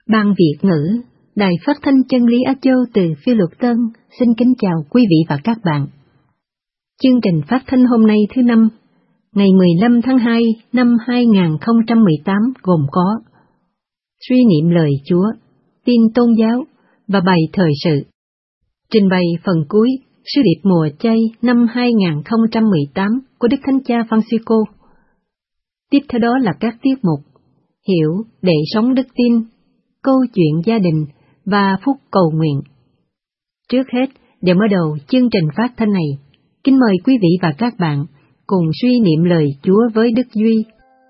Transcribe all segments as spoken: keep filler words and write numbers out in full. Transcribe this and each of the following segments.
Ban Việt ngữ, Đài Phát thanh Chân lý Á Châu từ Phi Luật Tân xin kính chào quý vị và các bạn. Chương trình phát thanh hôm nay thứ năm, ngày mười lăm tháng hai năm hai nghìn không trăm mười tám gồm có suy niệm lời Chúa, tin tôn giáo và bài thời sự. Trình bày phần cuối sứ điệp mùa chay năm hai nghìn không trăm mười tám của Đức Thánh Cha Francisco. Tiếp theo đó là các tiết mục Hiểu để sống đức tin, câu chuyện gia đình và phút cầu nguyện. Trước hết, để mở đầu chương trình phát thanh này, kính mời quý vị và các bạn cùng suy niệm lời Chúa với Đức Duy.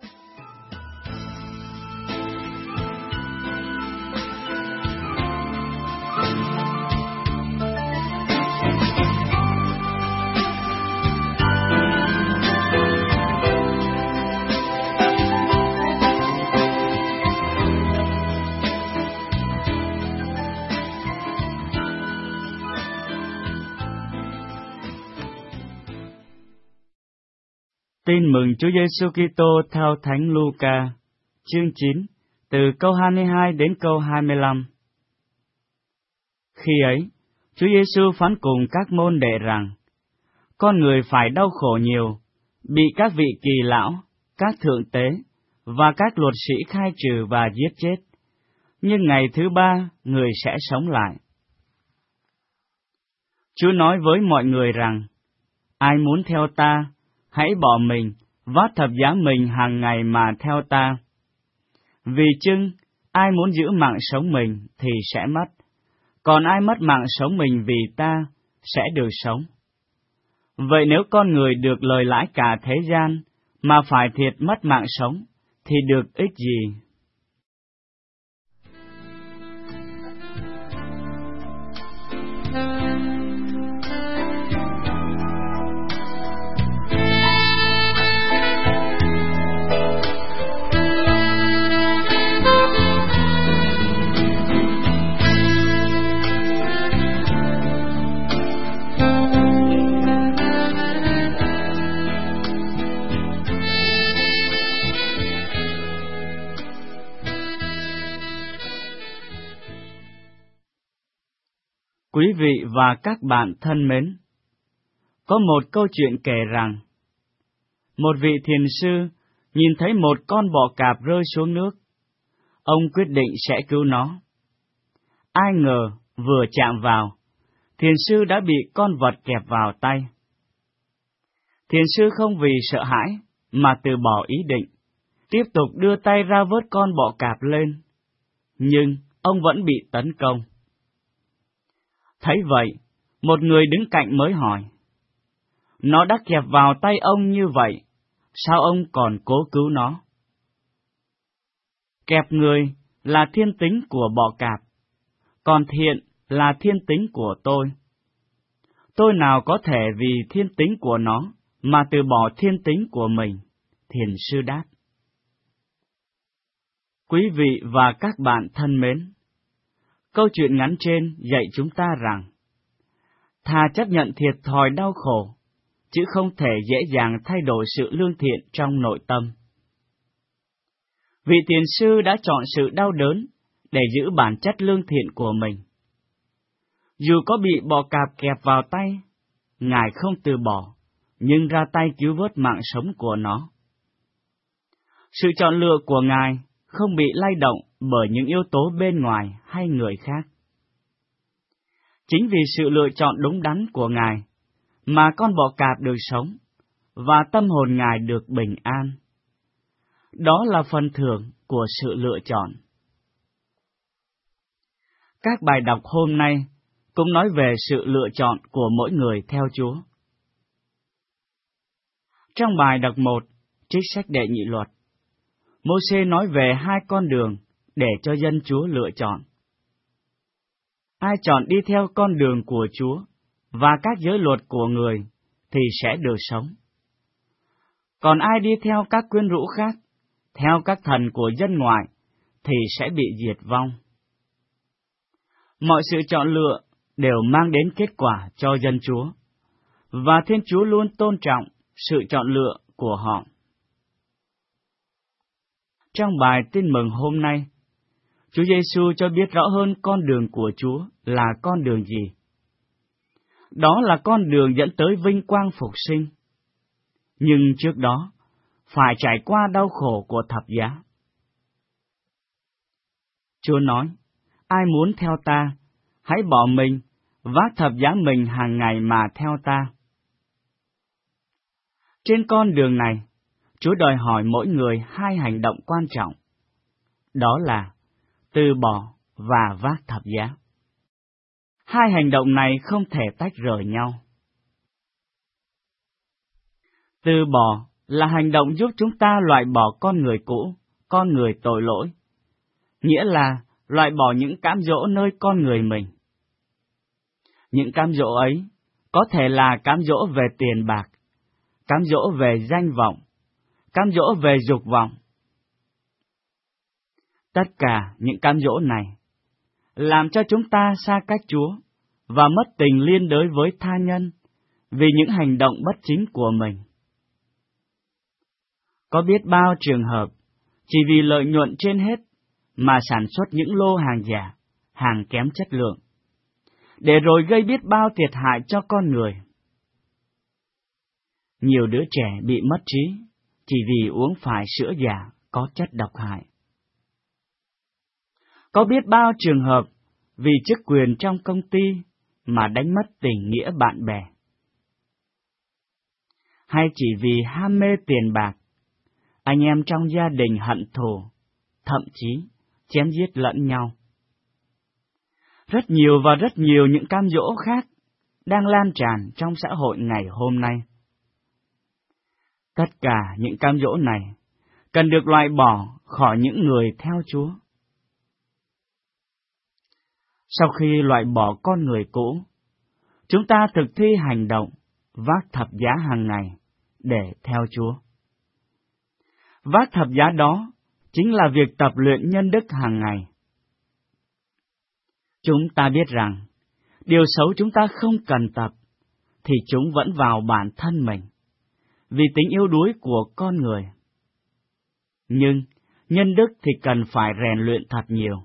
Tin mừng Chúa Giêsu Kitô theo Thánh Luca, chương chín, từ câu hai mươi hai đến câu hai mươi lăm. Khi ấy, Chúa Giêsu phán cùng các môn đệ rằng: Con người phải đau khổ nhiều, bị các vị kỳ lão, các thượng tế và các luật sĩ khai trừ và giết chết, nhưng ngày thứ ba người sẽ sống lại. Chúa nói với mọi người rằng: Ai muốn theo ta, hãy bỏ mình, vác thập giá mình hàng ngày mà theo ta. Vì chưng, ai muốn giữ mạng sống mình thì sẽ mất, còn ai mất mạng sống mình vì ta sẽ được sống. Vậy nếu con người được lời lãi cả thế gian, mà phải thiệt mất mạng sống, thì được ích gì? Quý vị và các bạn thân mến, có một câu chuyện kể rằng, một vị thiền sư nhìn thấy một con bọ cạp rơi xuống nước. Ông quyết định sẽ cứu nó. Ai ngờ vừa chạm vào, thiền sư đã bị con vật kẹp vào tay. Thiền sư không vì sợ hãi mà từ bỏ ý định, tiếp tục đưa tay ra vớt con bọ cạp lên, nhưng ông vẫn bị tấn công. Thấy vậy, một người đứng cạnh mới hỏi: Nó đã kẹp vào tay ông như vậy, sao ông còn cố cứu nó? Kẹp người là thiên tính của bọ cạp, còn thiện là thiên tính của tôi. Tôi nào có thể vì thiên tính của nó mà từ bỏ thiên tính của mình? Thiền sư đáp. Quý vị và các bạn thân mến, câu chuyện ngắn trên dạy chúng ta rằng, thà chấp nhận thiệt thòi đau khổ, chứ không thể dễ dàng thay đổi sự lương thiện trong nội tâm. Vị thiền sư đã chọn sự đau đớn để giữ bản chất lương thiện của mình. Dù có bị bọ cạp kẹp vào tay, Ngài không từ bỏ, nhưng ra tay cứu vớt mạng sống của nó. Sự chọn lựa của Ngài không bị lay động bởi những yếu tố bên ngoài hay người khác. Chính vì sự lựa chọn đúng đắn của Ngài mà con bọ cạp được sống và tâm hồn Ngài được bình an. Đó là phần thưởng của sự lựa chọn. Các bài đọc hôm nay cũng nói về sự lựa chọn của mỗi người theo Chúa. Trong bài đọc một, trích sách Đệ Nhị Luật, Mô-sê nói về hai con đường để cho dân Chúa lựa chọn. Ai chọn đi theo con đường của Chúa và các giới luật của người thì sẽ được sống. Còn ai đi theo các quyến rũ khác, theo các thần của dân ngoại, thì sẽ bị diệt vong. Mọi sự chọn lựa đều mang đến kết quả cho dân Chúa, và Thiên Chúa luôn tôn trọng sự chọn lựa của họ. Trong bài tin mừng hôm nay, Chúa Giêsu cho biết rõ hơn con đường của Chúa là con đường gì. Đó là con đường dẫn tới vinh quang phục sinh. Nhưng trước đó, phải trải qua đau khổ của thập giá. Chúa nói, ai muốn theo ta, hãy bỏ mình, vác thập giá mình hàng ngày mà theo ta. Trên con đường này, Chúa đòi hỏi mỗi người hai hành động quan trọng. Đó là từ bỏ và vác thập giá. Hai hành động này không thể tách rời nhau. Từ bỏ là hành động giúp chúng ta loại bỏ con người cũ, con người tội lỗi, nghĩa là loại bỏ những cám dỗ nơi con người mình. Những cám dỗ ấy có thể là cám dỗ về tiền bạc, cám dỗ về danh vọng, cám dỗ về dục vọng. Tất cả những cám dỗ này làm cho chúng ta xa cách Chúa và mất tình liên đới với tha nhân vì những hành động bất chính của mình. Có biết bao trường hợp chỉ vì lợi nhuận trên hết mà sản xuất những lô hàng giả, hàng kém chất lượng, để rồi gây biết bao thiệt hại cho con người. Nhiều đứa trẻ bị mất trí chỉ vì uống phải sữa giả có chất độc hại. Có biết bao trường hợp vì chức quyền trong công ty mà đánh mất tình nghĩa bạn bè. Hay chỉ vì ham mê tiền bạc, anh em trong gia đình hận thù, thậm chí chém giết lẫn nhau. Rất nhiều và rất nhiều những cám dỗ khác đang lan tràn trong xã hội ngày hôm nay. Tất cả những cám dỗ này cần được loại bỏ khỏi những người theo Chúa. Sau khi loại bỏ con người cũ, chúng ta thực thi hành động vác thập giá hàng ngày để theo Chúa. Vác thập giá đó chính là việc tập luyện nhân đức hàng ngày. Chúng ta biết rằng, điều xấu chúng ta không cần tập, thì chúng vẫn vào bản thân mình, vì tính yếu đuối của con người. Nhưng, nhân đức thì cần phải rèn luyện thật nhiều.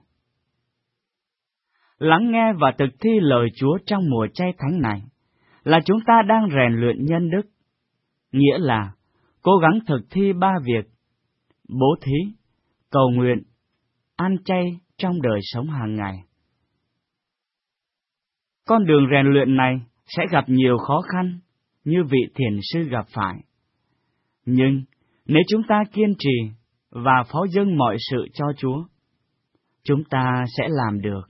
Lắng nghe và thực thi lời Chúa trong mùa chay thánh này là chúng ta đang rèn luyện nhân đức, nghĩa là cố gắng thực thi ba việc: bố thí, cầu nguyện, ăn chay trong đời sống hàng ngày. Con đường rèn luyện này sẽ gặp nhiều khó khăn như vị thiền sư gặp phải. Nhưng nếu chúng ta kiên trì và phó dâng mọi sự cho Chúa, chúng ta sẽ làm được.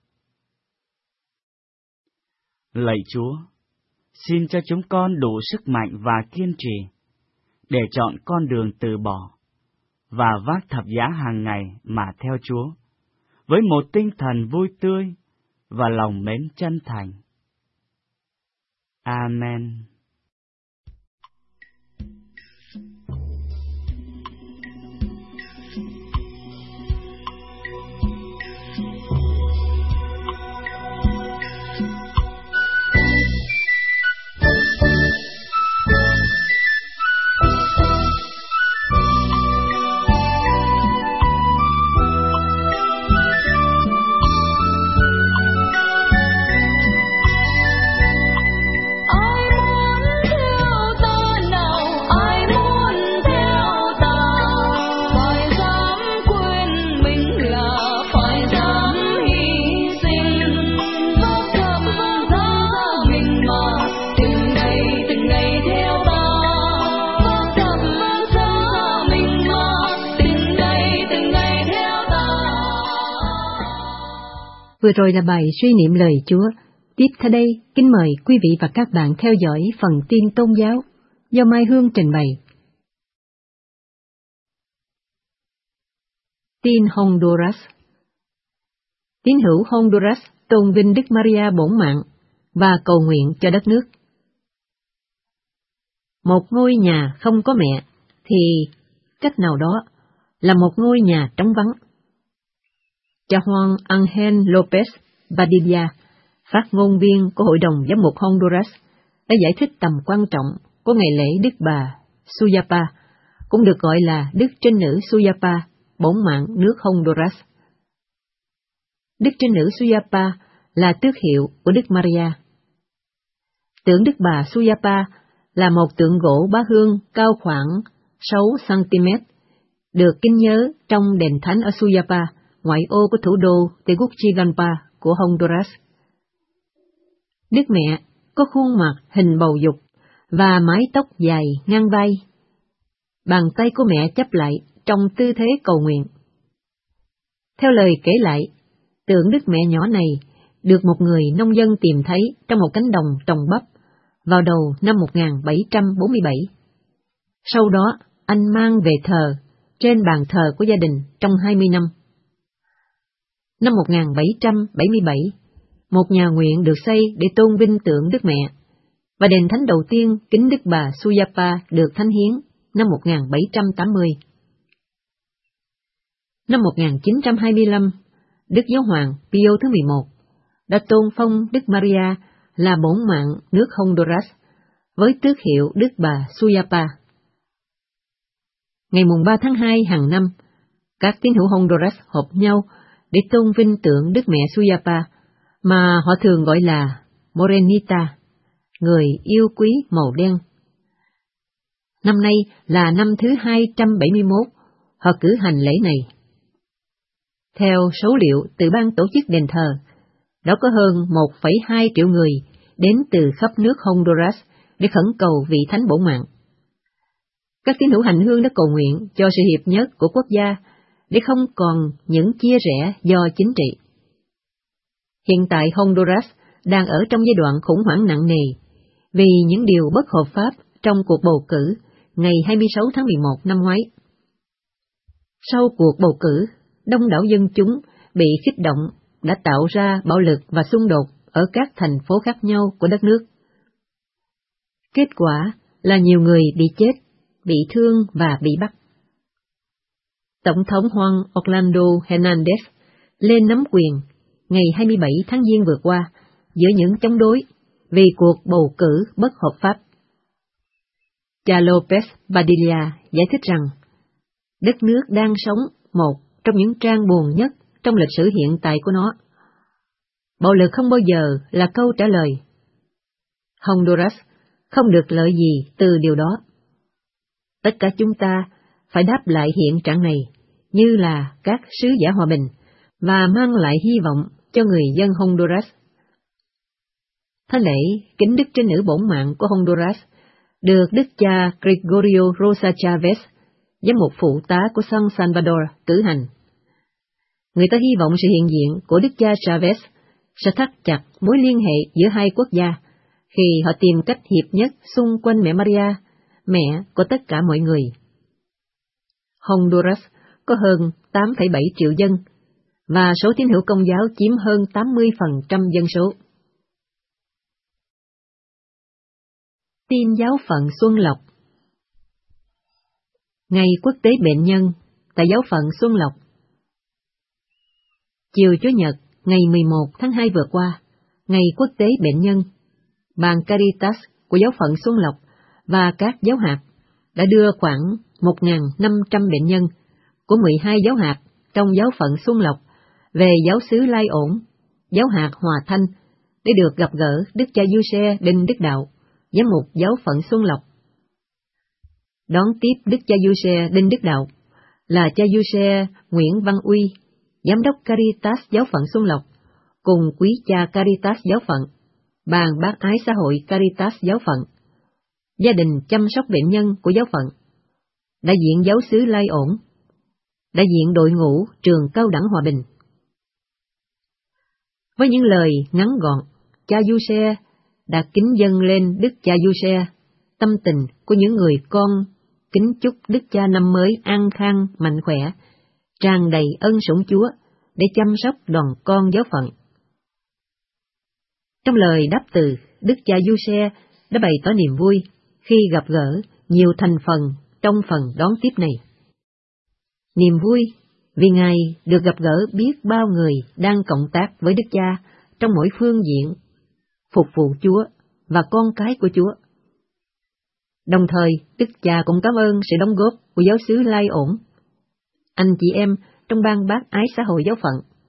Lạy Chúa, xin cho chúng con đủ sức mạnh và kiên trì để chọn con đường từ bỏ và vác thập giá hàng ngày mà theo Chúa, với một tinh thần vui tươi và lòng mến chân thành. Amen. Vừa rồi là bài suy niệm lời Chúa. Tiếp theo đây, kính mời quý vị và các bạn theo dõi phần tin tôn giáo do Mai Hương trình bày. Tin Honduras. Tín hữu Honduras tôn vinh Đức Maria bổn mạng và cầu nguyện cho đất nước. Một ngôi nhà không có mẹ thì cách nào đó là một ngôi nhà trống vắng. Cha Juan Angel Lopez Badilla, phát ngôn viên của Hội đồng Giám mục Honduras, đã giải thích tầm quan trọng của ngày lễ Đức Bà Suyapa, cũng được gọi là Đức Trinh Nữ Suyapa, bổn mạng nước Honduras. Đức Trinh Nữ Suyapa là tước hiệu của Đức Maria. Tượng Đức Bà Suyapa là một tượng gỗ bá hương cao khoảng sáu xăng-ti-mét, được kính nhớ trong đền thánh ở Suyapa, ngoại ô của thủ đô Tegucigalpa của Honduras. Đức Mẹ có khuôn mặt hình bầu dục và mái tóc dài ngang vai. Bàn tay của mẹ chắp lại trong tư thế cầu nguyện. Theo lời kể lại, tượng Đức Mẹ nhỏ này được một người nông dân tìm thấy trong một cánh đồng trồng bắp vào đầu năm một nghìn bảy trăm bốn mươi bảy. Sau đó, anh mang về thờ trên bàn thờ của gia đình trong hai mươi năm. Năm một nghìn bảy trăm bảy mươi bảy, một nhà nguyện được xây để tôn vinh tượng Đức Mẹ, và đền thánh đầu tiên kính Đức Bà Suyapa được thánh hiến năm một nghìn bảy trăm tám mươi. Năm một nghìn chín trăm hai mươi lăm, Đức Giáo hoàng Pio thứ mười một đã tôn phong Đức Maria là bổn mạng nước Honduras với tước hiệu Đức Bà Suyapa. Ngày mùng ba tháng hai hàng năm, các tín hữu Honduras họp nhau để tôn vinh tượng Đức Mẹ Suyapa, mà họ thường gọi là Morenita, người yêu quý màu đen. Năm nay là năm thứ hai trăm bảy mươi mốt họ cử hành lễ này. Theo số liệu từ ban tổ chức đền thờ, đã có hơn một phẩy hai triệu người đến từ khắp nước Honduras để khẩn cầu vị thánh bổn mạng. Các tín hữu hành hương đã cầu nguyện cho sự hiệp nhất của quốc gia để không còn những chia rẽ do chính trị. Hiện tại Honduras đang ở trong giai đoạn khủng hoảng nặng nề vì những điều bất hợp pháp trong cuộc bầu cử ngày hai mươi sáu tháng mười một năm ngoái. Sau cuộc bầu cử, đông đảo dân chúng bị kích động đã tạo ra bạo lực và xung đột ở các thành phố khác nhau của đất nước. Kết quả là nhiều người bị chết, bị thương và bị bắt. Tổng thống Juan Orlando Hernandez lên nắm quyền ngày hai mươi bảy tháng Giêng vừa qua giữa những chống đối vì cuộc bầu cử bất hợp pháp. Cha López Padilla giải thích rằng, đất nước đang sống một trong những trang buồn nhất trong lịch sử hiện tại của nó. Bạo lực không bao giờ là câu trả lời. Honduras không được lợi gì từ điều đó. Tất cả chúng ta phải đáp lại hiện trạng này như là các sứ giả hòa bình và mang lại hy vọng cho người dân Honduras. Thánh lễ kính Đức Trinh Nữ bổn mạng của Honduras được Đức cha Gregorio Rosa Chavez, giám mục phụ tá của San Salvador, cử hành. Người ta hy vọng sự hiện diện của Đức cha Chavez sẽ thắt chặt mối liên hệ giữa hai quốc gia khi họ tìm cách hiệp nhất xung quanh mẹ Maria, mẹ của tất cả mọi người. Honduras có hơn tám phẩy bảy triệu dân, và số tín hữu Công giáo chiếm hơn tám mươi phần trăm dân số. Tin giáo phận Xuân Lộc. Ngày quốc tế bệnh nhân tại giáo phận Xuân Lộc. Chiều Chủ nhật, ngày mười một tháng hai vừa qua, ngày quốc tế bệnh nhân, ban Caritas của giáo phận Xuân Lộc và các giáo hạt đã đưa khoảng một nghìn năm trăm bệnh nhân của mười hai giáo hạt trong giáo phận Xuân Lộc về giáo xứ Lai Ổn, giáo hạt Hòa Thanh, để được gặp gỡ Đức cha Giuse Đinh Đức Đạo, giám mục giáo phận Xuân Lộc. Đón tiếp Đức cha Giuse Đinh Đức Đạo là cha Giuse Nguyễn Văn Uy, giám đốc Caritas giáo phận Xuân Lộc, cùng quý cha Caritas giáo phận, ban bác ái xã hội Caritas giáo phận, gia đình chăm sóc bệnh nhân của giáo phận, đại diện giáo xứ Lai Ổn, đại diện đội ngũ trường cao đẳng Hòa Bình. Với những lời ngắn gọn, cha Giuse đã kính dâng lên Đức cha Giuse tâm tình của những người con, kính chúc Đức cha năm mới an khang, mạnh khỏe, tràn đầy ân sủng Chúa để chăm sóc đoàn con giáo phận. Trong lời đáp từ, Đức cha Giuse đã bày tỏ niềm vui khi gặp gỡ nhiều thành phần trong phần đón tiếp này. Niềm vui vì Ngài được gặp gỡ biết bao người đang cộng tác với Đức Cha trong mỗi phương diện, phục vụ Chúa và con cái của Chúa. Đồng thời, Đức Cha cũng cảm ơn sự đóng góp của giáo xứ Lai Ổn, anh chị em trong ban bác ái xã hội giáo phận,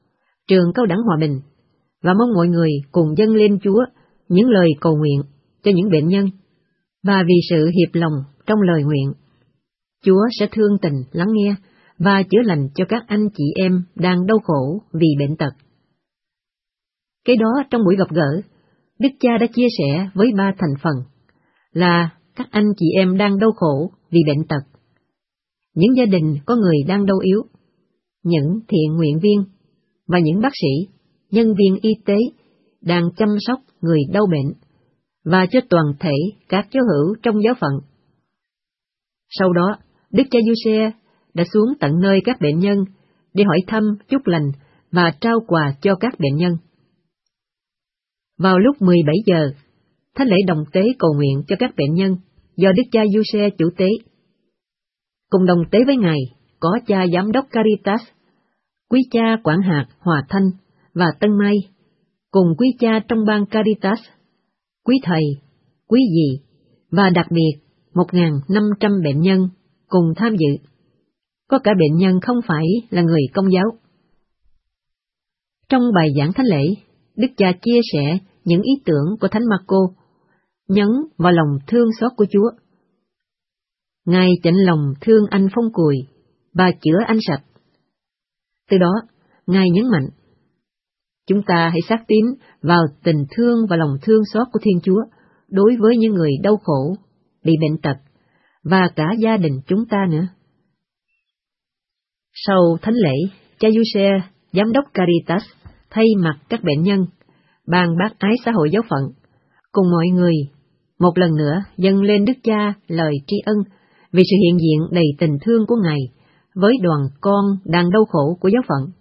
trường Cao đẳng Hòa Bình, và mong mọi người cùng dâng lên Chúa những lời cầu nguyện cho những bệnh nhân, và vì sự hiệp lòng trong lời nguyện, Chúa sẽ thương tình lắng nghe và chữa lành cho các anh chị em đang đau khổ vì bệnh tật. Cái đó trong buổi gặp gỡ, Đức Cha đã chia sẻ với ba thành phần là các anh chị em đang đau khổ vì bệnh tật, những gia đình có người đang đau yếu, những thiện nguyện viên và những bác sĩ, nhân viên y tế đang chăm sóc người đau bệnh, và cho toàn thể các giáo hữu trong giáo phận. Sau đó, Đức cha Giuse đã xuống tận nơi các bệnh nhân để hỏi thăm, chúc lành và trao quà cho các bệnh nhân. Vào lúc mười bảy giờ, thánh lễ đồng tế cầu nguyện cho các bệnh nhân do Đức cha Giuse chủ tế. Cùng đồng tế với Ngài có cha giám đốc Caritas, quý cha quản hạt Hòa Thanh và Tân Mai, cùng quý cha trong ban Caritas, quý thầy, quý dì và đặc biệt một nghìn năm trăm bệnh nhân cùng tham dự. Có cả bệnh nhân không phải là người Công giáo. Trong bài giảng thánh lễ, Đức cha chia sẻ những ý tưởng của Thánh Marco, nhấn vào lòng thương xót của Chúa. Ngài chạnh lòng thương anh phong cùi và chữa anh sạch. Từ đó, Ngài nhấn mạnh, chúng ta hãy xác tín vào tình thương và lòng thương xót của Thiên Chúa đối với những người đau khổ, bị bệnh tật, và cả gia đình chúng ta nữa. Sau thánh lễ, cha Giuse, giám đốc Caritas, thay mặt các bệnh nhân, ban bác ái xã hội giáo phận, cùng mọi người, một lần nữa dâng lên Đức Cha lời tri ân vì sự hiện diện đầy tình thương của Ngài với đoàn con đang đau khổ của giáo phận.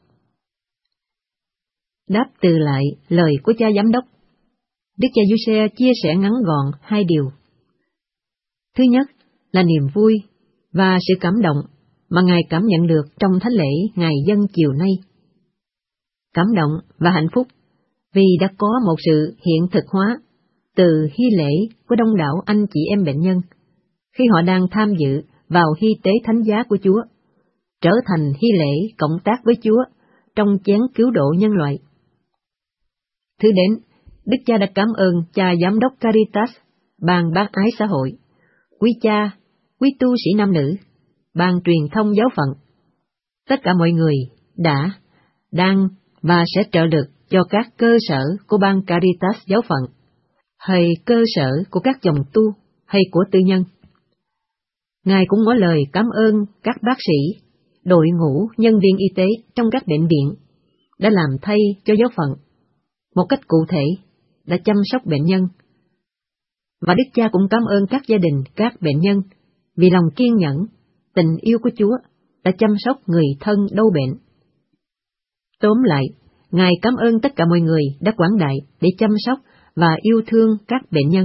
Đáp từ lại lời của cha giám đốc, Đức cha Giuse chia sẻ ngắn gọn hai điều. Thứ nhất là niềm vui và sự cảm động mà Ngài cảm nhận được trong thánh lễ Ngài dâng chiều nay. Cảm động và hạnh phúc vì đã có một sự hiện thực hóa từ hy lễ của đông đảo anh chị em bệnh nhân khi họ đang tham dự vào hy tế thánh giá của Chúa, trở thành hy lễ cộng tác với Chúa trong chén cứu độ nhân loại. Thứ đến, Đức cha đã cảm ơn cha giám đốc Caritas, ban bác ái xã hội, quý cha, quý tu sĩ nam nữ, ban truyền thông giáo phận, tất cả mọi người đã, đang và sẽ trợ lực cho các cơ sở của ban Caritas giáo phận, hay cơ sở của các dòng tu, hay của tư nhân. Ngài cũng ngỏ lời cảm ơn các bác sĩ, đội ngũ nhân viên y tế trong các bệnh viện đã làm thay cho giáo phận, một cách cụ thể đã chăm sóc bệnh nhân. Và Đức cha cũng cảm ơn các gia đình các bệnh nhân vì lòng kiên nhẫn, tình yêu của Chúa đã chăm sóc người thân đau bệnh. Tóm lại, Ngài cảm ơn tất cả mọi người đã quảng đại để chăm sóc và yêu thương các bệnh nhân.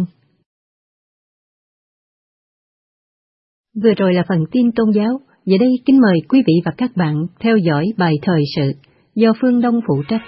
Vừa rồi là phần tin tôn giáo. Giờ đây kính mời quý vị và các bạn theo dõi bài thời sự do Phương Đông phụ trách.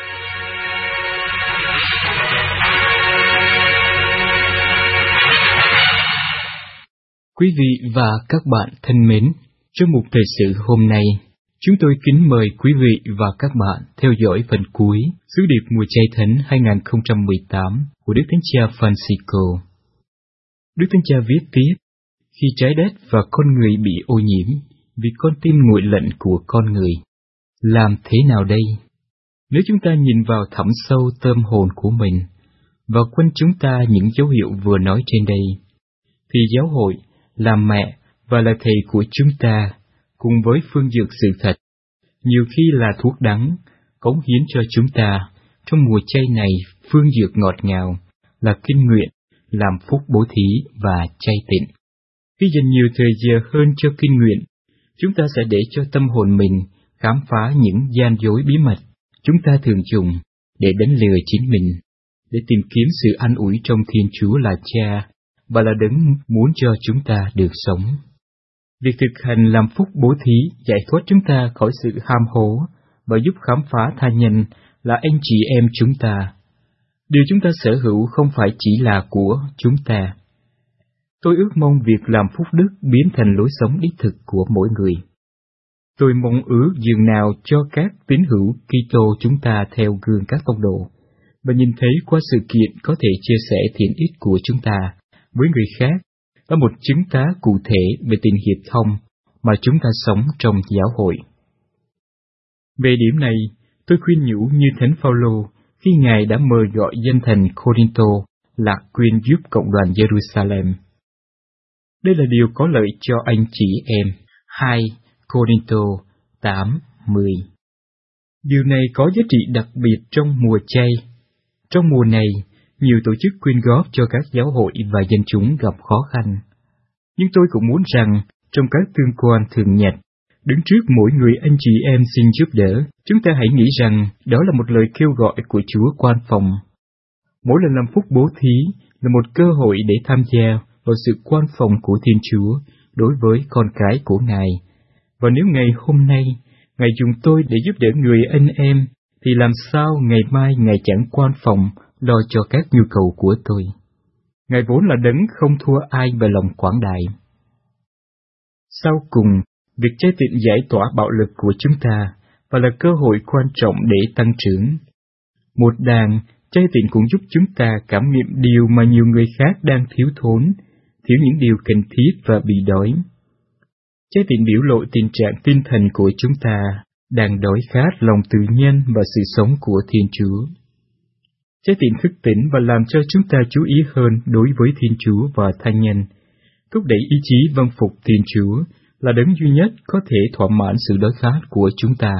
Quý vị và các bạn thân mến, trong mục thời sự hôm nay, chúng tôi kính mời quý vị và các bạn theo dõi phần cuối sứ điệp mùa chay thánh hai không một tám của Đức Thánh Cha Francisco. Đức Thánh Cha viết tiếp: khi trái đất và con người bị ô nhiễm vì con tim nguội lạnh của con người, làm thế nào đây? Nếu chúng ta nhìn vào thẳm sâu tâm hồn của mình và quanh chúng ta những dấu hiệu vừa nói trên đây, thì giáo hội là mẹ và là thầy của chúng ta, cùng với phương dược sự thật, nhiều khi là thuốc đắng, cống hiến cho chúng ta trong mùa chay này phương dược ngọt ngào, là kinh nguyện, làm phúc bố thí và chay tịnh. Khi dành nhiều thời giờ hơn cho kinh nguyện, chúng ta sẽ để cho tâm hồn mình khám phá những gian dối bí mật chúng ta thường dùng để đánh lừa chính mình, để tìm kiếm sự an ủi trong Thiên Chúa là Cha và là Đấng muốn cho chúng ta được sống. Việc thực hành làm phúc bố thí giải thoát chúng ta khỏi sự ham hố và giúp khám phá tha nhân là anh chị em chúng ta. Điều chúng ta sở hữu không phải chỉ là của chúng ta. Tôi ước mong việc làm phúc đức biến thành lối sống đích thực của mỗi người. Tôi mong ước dường nào cho các tín hữu Kitô chúng ta theo gương các tông đồ, và nhìn thấy qua sự kiện có thể chia sẻ thiện ích của chúng ta với người khác là một chứng tá cụ thể về tình hiệp thông mà chúng ta sống trong giáo hội. Về điểm này, tôi khuyên nhủ như Thánh Phaolô khi Ngài đã mời gọi dân thành Corinto lạc quyên giúp cộng đoàn Jerusalem. Đây là điều có lợi cho anh chị em. hai Corinto tám mười. Điều này có giá trị đặc biệt trong mùa chay. Trong mùa này, nhiều tổ chức quyên góp cho các giáo hội và dân chúng gặp khó khăn. Nhưng tôi cũng muốn rằng, trong các tương quan thường nhật, đứng trước mỗi người anh chị em xin giúp đỡ, chúng ta hãy nghĩ rằng đó là một lời kêu gọi của Chúa quan phòng. Mỗi lần làm phúc bố thí là một cơ hội để tham gia vào sự quan phòng của Thiên Chúa đối với con cái của Ngài. Và nếu ngày hôm nay, Ngài dùng tôi để giúp đỡ người anh em, thì làm sao ngày mai Ngài chẳng quan phòng lo cho các nhu cầu của tôi. Ngài vốn là đấng không thua ai về lòng quảng đại. Sau cùng, việc chay tịnh giải tỏa bạo lực của chúng ta và là cơ hội quan trọng để tăng trưởng. Một đàn, chay tịnh cũng giúp chúng ta cảm nghiệm điều mà nhiều người khác đang thiếu thốn, thiếu những điều cần thiết và bị đói. Chay tịnh biểu lộ tình trạng tinh thần của chúng ta đang đói khát lòng tự nhiên và sự sống của Thiên Chúa. Chay tịnh thức tỉnh và làm cho chúng ta chú ý hơn đối với Thiên Chúa và tha nhân, thúc đẩy ý chí vâng phục Thiên Chúa là đấng duy nhất có thể thỏa mãn sự đói khát của chúng ta.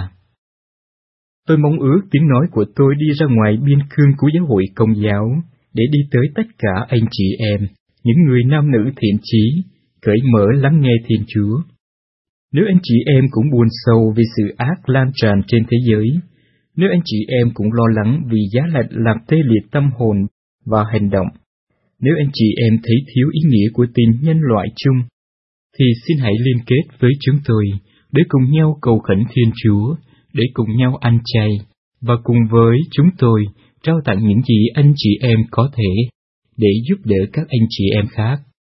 Tôi mong ước tiếng nói của tôi đi ra ngoài biên cương của giáo hội Công giáo để đi tới tất cả anh chị em, những người nam nữ thiện chí, cởi mở lắng nghe Thiên Chúa. Nếu anh chị em cũng buồn sầu vì sự ác lan tràn trên thế giới, nếu anh chị em cũng lo lắng vì giá lạnh làm tê liệt tâm hồn và hành động, nếu anh chị em thấy thiếu ý nghĩa của tình nhân loại chung, thì xin hãy liên kết với chúng tôi để cùng nhau cầu khẩn Thiên Chúa, để cùng nhau ăn chay, và cùng với chúng tôi trao tặng những gì anh chị em có thể để giúp đỡ các anh chị em khác.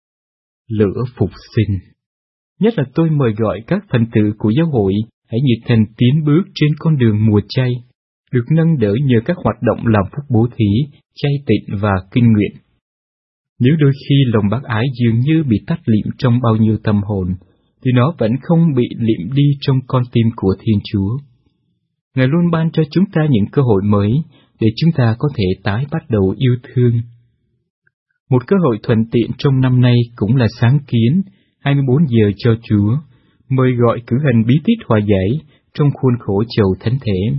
Lửa phục sinh. Nhất là tôi mời gọi các phần tử của giáo hội hãy nhiệt thành tiến bước trên con đường mùa chay, được nâng đỡ nhờ các hoạt động làm phúc bố thí, chay tịnh và kinh nguyện. Nếu đôi khi lòng bác ái dường như bị tắt liệm trong bao nhiêu tâm hồn, thì nó vẫn không bị liệm đi trong con tim của Thiên Chúa. Ngài luôn ban cho chúng ta những cơ hội mới để chúng ta có thể tái bắt đầu yêu thương. Một cơ hội thuận tiện trong năm nay cũng là sáng kiến hai mươi bốn giờ cho Chúa, mời gọi cử hành bí tích hòa giải trong khuôn khổ chầu thánh thể.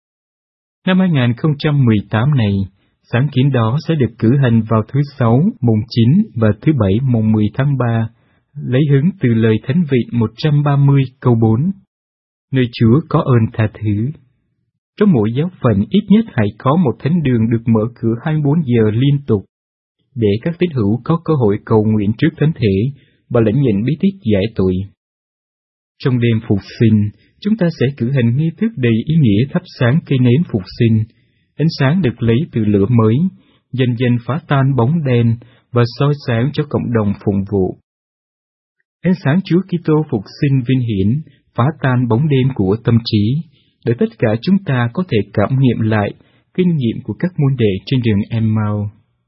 Năm hai không một tám này, sáng kiến đó sẽ được cử hành vào thứ Sáu mùng chín và thứ Bảy mùng mười tháng ba, lấy hứng từ lời Thánh Vị một trăm ba mươi câu bốn. Nơi Chúa có ơn tha thứ. Trong mỗi giáo phận ít nhất hãy có một thánh đường được mở cửa hai mươi bốn giờ liên tục, để các tín hữu có cơ hội cầu nguyện trước thánh thể và lãnh nhận bí tích giải tội. Trong đêm phục sinh, chúng ta sẽ cử hành nghi thức đầy ý nghĩa thắp sáng cây nến phục sinh. Ánh sáng được lấy từ lửa mới, dần dần phá tan bóng đen và soi sáng cho cộng đồng phụng vụ. Ánh sáng Chúa Kitô phục sinh vinh hiển, phá tan bóng đêm của tâm trí, để tất cả chúng ta có thể cảm nghiệm lại kinh nghiệm của các môn đệ trên đường Emmaus.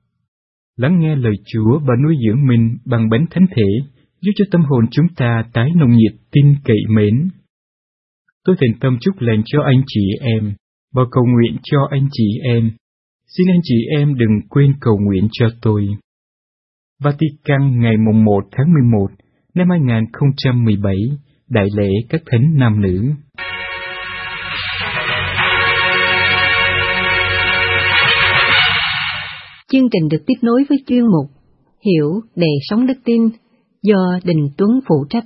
Lắng nghe lời Chúa và nuôi dưỡng mình bằng bánh thánh thể, giúp cho tâm hồn chúng ta tái nồng nhiệt tin cậy mến. Tôi thành tâm chúc lành cho anh chị em, và cầu nguyện cho anh chị em. Xin anh chị em đừng quên cầu nguyện cho tôi. Vatican ngày mùng một tháng mười một năm hai không một bảy, Đại lễ các thánh nam nữ. Chương trình được tiếp nối với chuyên mục Hiểu để sống đức tin do Đình Tuấn phụ trách.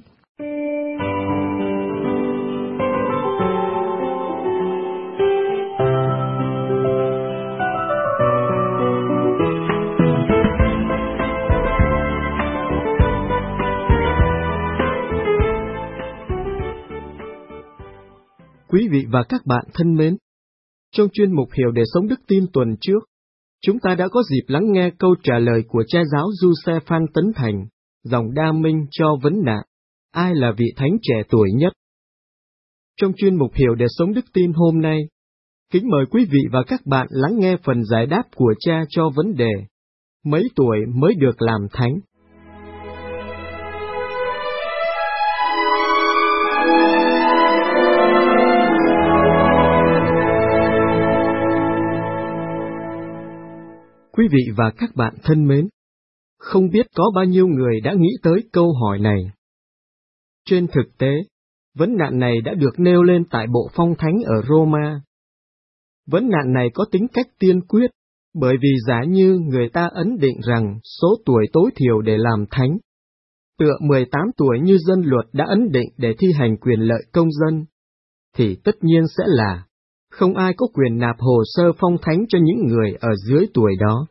Quý vị và các bạn thân mến, trong chuyên mục Hiểu để sống đức tin tuần trước, chúng ta đã có dịp lắng nghe câu trả lời của cha giáo Giuse Phan Tấn Thành, dòng Đa Minh cho vấn nạn: ai là vị thánh trẻ tuổi nhất? Trong chuyên mục Hiểu để sống đức tin hôm nay, kính mời quý vị và các bạn lắng nghe phần giải đáp của cha cho vấn đề mấy tuổi mới được làm thánh. Quý vị và các bạn thân mến, không biết có bao nhiêu người đã nghĩ tới câu hỏi này. Trên thực tế, vấn nạn này đã được nêu lên tại Bộ Phong Thánh ở Roma. Vấn nạn này có tính cách tiên quyết, bởi vì giả như người ta ấn định rằng số tuổi tối thiểu để làm thánh, tựa mười tám tuổi như dân luật đã ấn định để thi hành quyền lợi công dân, thì tất nhiên sẽ là không ai có quyền nạp hồ sơ phong thánh cho những người ở dưới tuổi đó.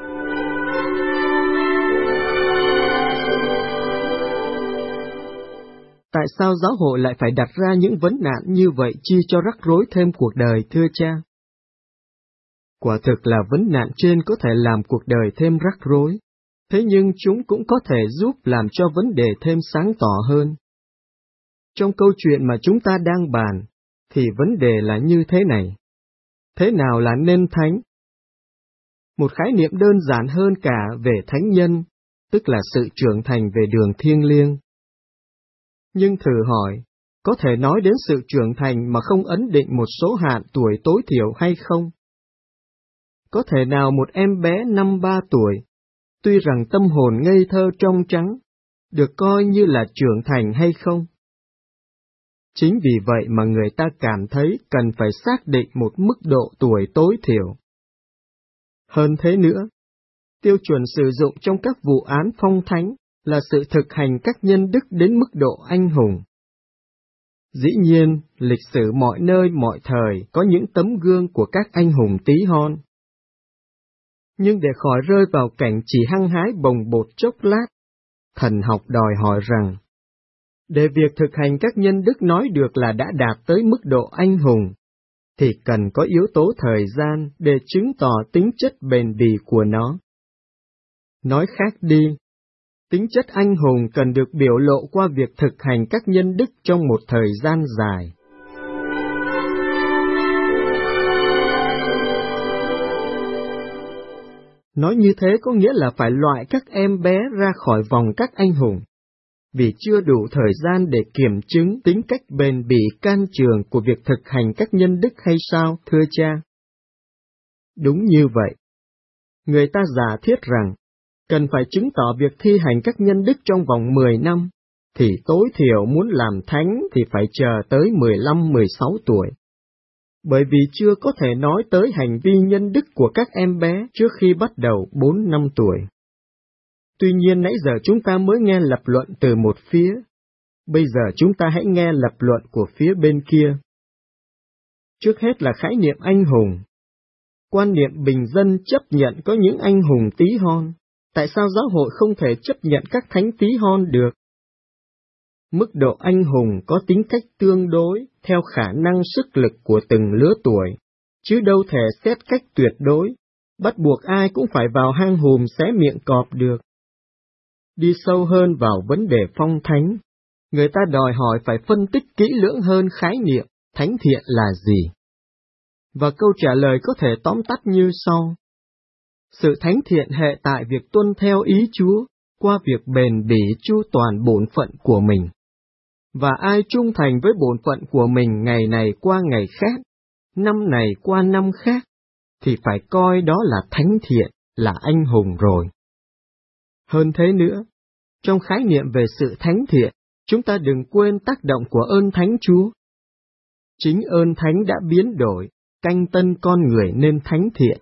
Tại sao giáo hội lại phải đặt ra những vấn nạn như vậy chi cho rắc rối thêm cuộc đời thưa cha? Quả thực là vấn nạn trên có thể làm cuộc đời thêm rắc rối, thế nhưng chúng cũng có thể giúp làm cho vấn đề thêm sáng tỏ hơn. Trong câu chuyện mà chúng ta đang bàn, thì vấn đề là như thế này. Thế nào là nên thánh? Một khái niệm đơn giản hơn cả về thánh nhân, tức là sự trưởng thành về đường thiêng liêng. Nhưng thử hỏi, có thể nói đến sự trưởng thành mà không ấn định một số hạn tuổi tối thiểu hay không? Có thể nào một em bé năm ba tuổi, tuy rằng tâm hồn ngây thơ trong trắng, được coi như là trưởng thành hay không? Chính vì vậy mà người ta cảm thấy cần phải xác định một mức độ tuổi tối thiểu. Hơn thế nữa, tiêu chuẩn sử dụng trong các vụ án phong thánh là sự thực hành các nhân đức đến mức độ anh hùng. Dĩ nhiên, lịch sử mọi nơi mọi thời có những tấm gương của các anh hùng tí hon. Nhưng để khỏi rơi vào cảnh chỉ hăng hái bồng bột chốc lát, thần học đòi hỏi rằng, để việc thực hành các nhân đức nói được là đã đạt tới mức độ anh hùng, thì cần có yếu tố thời gian để chứng tỏ tính chất bền bỉ của nó. Nói khác đi, tính chất anh hùng cần được biểu lộ qua việc thực hành các nhân đức trong một thời gian dài. Nói như thế có nghĩa là phải loại các em bé ra khỏi vòng các anh hùng, vì chưa đủ thời gian để kiểm chứng tính cách bền bỉ can trường của việc thực hành các nhân đức hay sao, thưa cha? Đúng như vậy. Người ta giả thiết rằng, cần phải chứng tỏ việc thi hành các nhân đức trong vòng mười năm, thì tối thiểu muốn làm thánh thì phải chờ tới mười lăm mười sáu tuổi. Bởi vì chưa có thể nói tới hành vi nhân đức của các em bé trước khi bắt đầu bốn năm tuổi. Tuy nhiên nãy giờ chúng ta mới nghe lập luận từ một phía, bây giờ chúng ta hãy nghe lập luận của phía bên kia. Trước hết là khái niệm anh hùng. Quan niệm bình dân chấp nhận có những anh hùng tí hon, tại sao giáo hội không thể chấp nhận các thánh tí hon được? Mức độ anh hùng có tính cách tương đối theo khả năng sức lực của từng lứa tuổi, chứ đâu thể xét cách tuyệt đối, bắt buộc ai cũng phải vào hang hùm xé miệng cọp được. Đi sâu hơn vào vấn đề phong thánh, người ta đòi hỏi phải phân tích kỹ lưỡng hơn khái niệm thánh thiện là gì. Và câu trả lời có thể tóm tắt như sau. Sự thánh thiện hệ tại việc tuân theo ý Chúa, qua việc bền bỉ chu toàn bổn phận của mình. Và ai trung thành với bổn phận của mình ngày này qua ngày khác, năm này qua năm khác, thì phải coi đó là thánh thiện, là anh hùng rồi. Hơn thế nữa, trong khái niệm về sự thánh thiện, chúng ta đừng quên tác động của ơn Thánh Chúa. Chính ơn Thánh đã biến đổi, canh tân con người nên thánh thiện.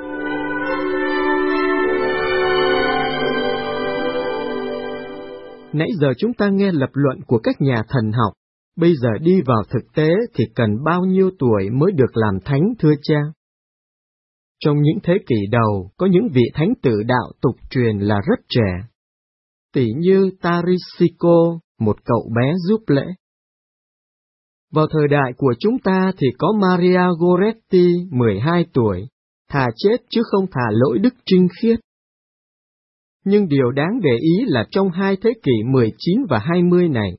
Nãy giờ chúng ta nghe lập luận của các nhà thần học, bây giờ đi vào thực tế thì cần bao nhiêu tuổi mới được làm thánh thưa cha? Trong những thế kỷ đầu, có những vị thánh tử đạo tục truyền là rất trẻ. Tỷ như Tarisico, một cậu bé giúp lễ. Vào thời đại của chúng ta thì có Maria Goretti, mười hai tuổi, thà chết chứ không thà lỗi đức trinh khiết. Nhưng điều đáng để ý là trong hai thế kỷ mười chín và hai mươi này,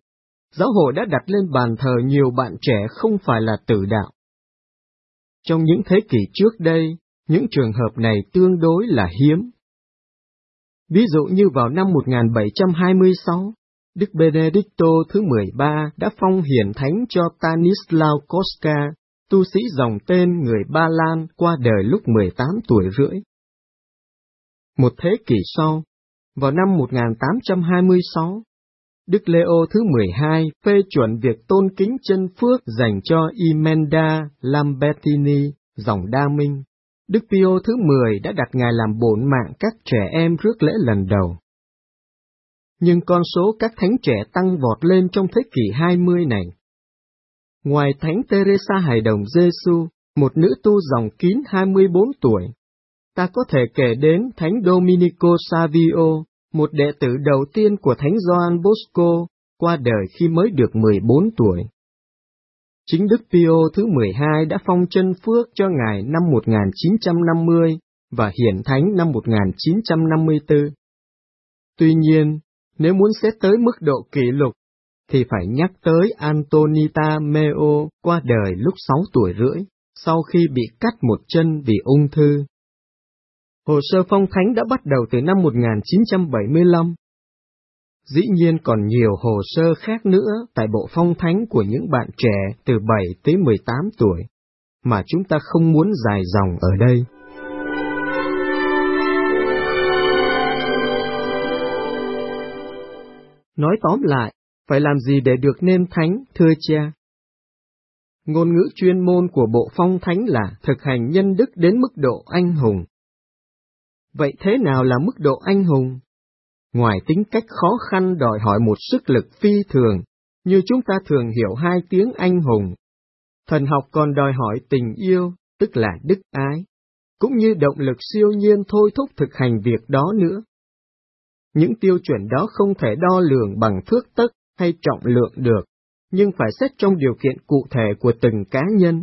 giáo hội đã đặt lên bàn thờ nhiều bạn trẻ không phải là tử đạo. Trong những thế kỷ trước đây, những trường hợp này tương đối là hiếm. Ví dụ như vào năm một nghìn bảy trăm hai mươi sáu, Đức Benedicto thứ mười ba đã phong hiển thánh cho Stanislaw Kostka, tu sĩ dòng tên người Ba Lan qua đời lúc mười tám tuổi rưỡi. Một thế kỷ sau, vào năm một nghìn tám trăm hai mươi sáu, Đức Leo thứ mười hai phê chuẩn việc tôn kính chân phước dành cho Imelda Lambertini, dòng Đa Minh. Đức Pio thứ mười đã đặt ngài làm bổn mạng các trẻ em rước lễ lần đầu. Nhưng con số các thánh trẻ tăng vọt lên trong thế kỷ hai mươi này. Ngoài thánh Teresa Hài Đồng Giêsu, một nữ tu dòng kín hai mươi bốn tuổi, ta có thể kể đến thánh Domenico Savio, một đệ tử đầu tiên của thánh Gioan Bosco, qua đời khi mới được mười bốn tuổi. Chính Đức Pio thứ mười hai đã phong chân phước cho ngài năm một nghìn chín trăm năm mươi và hiển thánh năm một nghìn chín trăm năm mươi tư. Tuy nhiên, nếu muốn xét tới mức độ kỷ lục, thì phải nhắc tới Antonita Meo qua đời lúc sáu tuổi rưỡi, sau khi bị cắt một chân vì ung thư. Hồ sơ phong thánh đã bắt đầu từ năm một nghìn chín trăm bảy mươi lăm. Dĩ nhiên còn nhiều hồ sơ khác nữa tại bộ phong thánh của những bạn trẻ từ bảy tới mười tám tuổi, mà chúng ta không muốn dài dòng ở đây. Nói tóm lại, phải làm gì để được nên thánh, thưa cha? Ngôn ngữ chuyên môn của bộ phong thánh là thực hành nhân đức đến mức độ anh hùng. Vậy thế nào là mức độ anh hùng? Ngoài tính cách khó khăn đòi hỏi một sức lực phi thường, như chúng ta thường hiểu hai tiếng anh hùng, thần học còn đòi hỏi tình yêu, tức là đức ái, cũng như động lực siêu nhiên thôi thúc thực hành việc đó nữa. Những tiêu chuẩn đó không thể đo lường bằng thước tấc hay trọng lượng được, nhưng phải xét trong điều kiện cụ thể của từng cá nhân.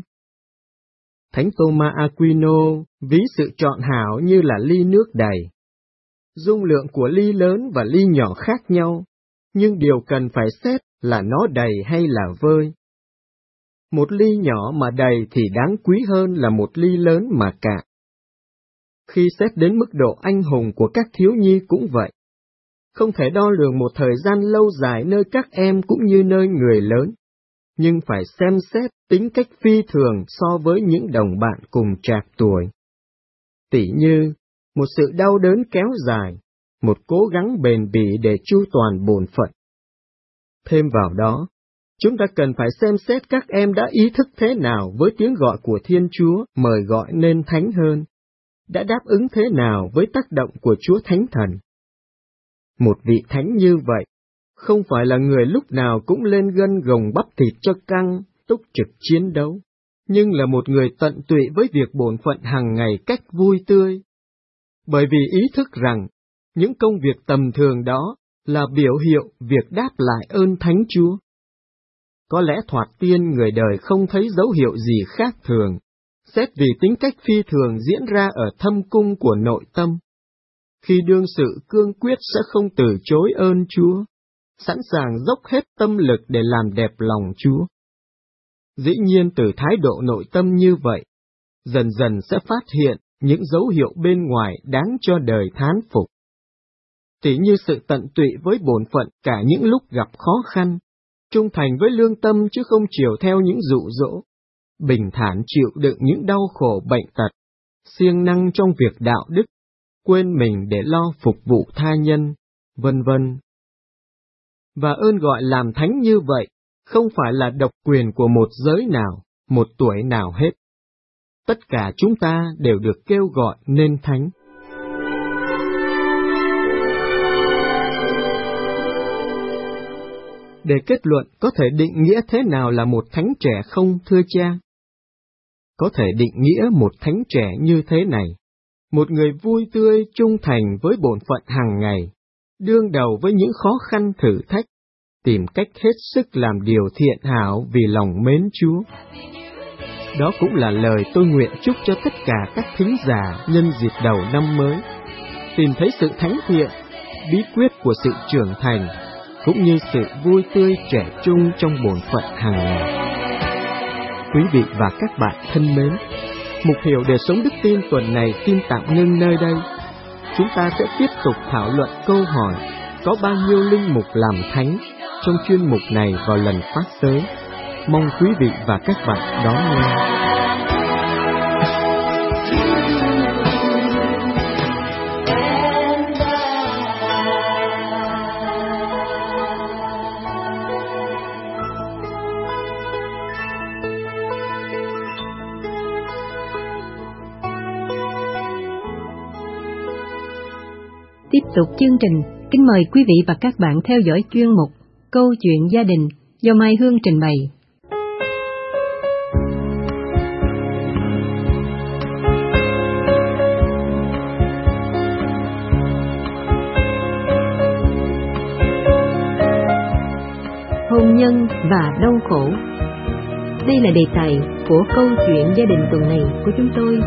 Thánh Thomas Aquino ví sự trọn hảo như là ly nước đầy. Dung lượng của ly lớn và ly nhỏ khác nhau, nhưng điều cần phải xét là nó đầy hay là vơi. Một ly nhỏ mà đầy thì đáng quý hơn là một ly lớn mà cạn. Khi xét đến mức độ anh hùng của các thiếu nhi cũng vậy. Không thể đo lường một thời gian lâu dài nơi các em cũng như nơi người lớn, nhưng phải xem xét tính cách phi thường so với những đồng bạn cùng trạc tuổi. Tỉ như, một sự đau đớn kéo dài, một cố gắng bền bỉ để chu toàn bổn phận. Thêm vào đó, chúng ta cần phải xem xét các em đã ý thức thế nào với tiếng gọi của Thiên Chúa mời gọi nên thánh hơn, đã đáp ứng thế nào với tác động của Chúa Thánh Thần. Một vị thánh như vậy, không phải là người lúc nào cũng lên gân gồng bắp thịt cho căng, túc trực chiến đấu, nhưng là một người tận tụy với việc bổn phận hàng ngày cách vui tươi. Bởi vì ý thức rằng, những công việc tầm thường đó là biểu hiệu việc đáp lại ơn Thánh Chúa. Có lẽ thoạt tiên người đời không thấy dấu hiệu gì khác thường, xét vì tính cách phi thường diễn ra ở thâm cung của nội tâm. Khi đương sự cương quyết sẽ không từ chối ơn Chúa, sẵn sàng dốc hết tâm lực để làm đẹp lòng Chúa. Dĩ nhiên từ thái độ nội tâm như vậy, dần dần sẽ phát hiện những dấu hiệu bên ngoài đáng cho đời thán phục. Tỉ như sự tận tụy với bổn phận cả những lúc gặp khó khăn, trung thành với lương tâm chứ không chiều theo những dụ dỗ, bình thản chịu đựng những đau khổ bệnh tật, siêng năng trong việc đạo đức, quên mình để lo phục vụ tha nhân, vân vân. Và ơn gọi làm thánh như vậy, không phải là độc quyền của một giới nào, một tuổi nào hết. Tất cả chúng ta đều được kêu gọi nên thánh. Để kết luận có thể định nghĩa thế nào là một thánh trẻ không, thưa cha? Có thể định nghĩa một thánh trẻ như thế này. Một người vui tươi trung thành với bổn phận hàng ngày, đương đầu với những khó khăn thử thách, tìm cách hết sức làm điều thiện hảo vì lòng mến Chúa. Đó cũng là lời tôi nguyện chúc cho tất cả các thính giả nhân dịp đầu năm mới, tìm thấy sự thánh thiện, bí quyết của sự trưởng thành, cũng như sự vui tươi trẻ trung trong bổn phận hàng ngày. Quý vị và các bạn thân mến, mục hiểu đời sống đức tin tuần này xin tạm ngưng nơi đây. Chúng ta sẽ tiếp tục thảo luận câu hỏi có bao nhiêu linh mục làm thánh trong chuyên mục này vào lần phát tới. Mong quý vị và các bạn đón nghe. Tiếp tục chương trình, kính mời quý vị và các bạn theo dõi chuyên mục Câu chuyện gia đình do Mai Hương trình bày. Hôn nhân và đau khổ. Đây là đề tài của câu chuyện gia đình tuần này của chúng tôi.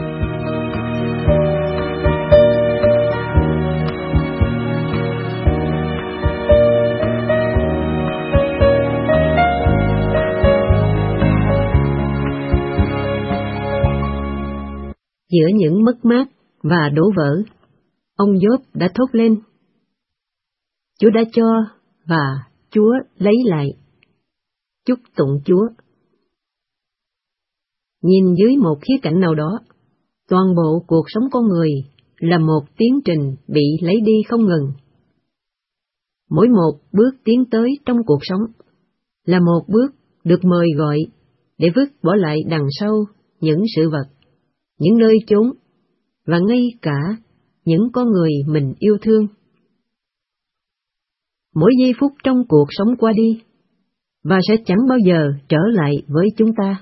Giữa những mất mát và đổ vỡ, ông Gióp đã thốt lên: Chúa đã cho và Chúa lấy lại. Chúc tụng Chúa. Nhìn dưới một khía cạnh nào đó, toàn bộ cuộc sống con người là một tiến trình bị lấy đi không ngừng. Mỗi một bước tiến tới trong cuộc sống là một bước được mời gọi để vứt bỏ lại đằng sau những sự vật, những nơi chốn, và ngay cả những con người mình yêu thương. Mỗi giây phút trong cuộc sống qua đi, và sẽ chẳng bao giờ trở lại với chúng ta.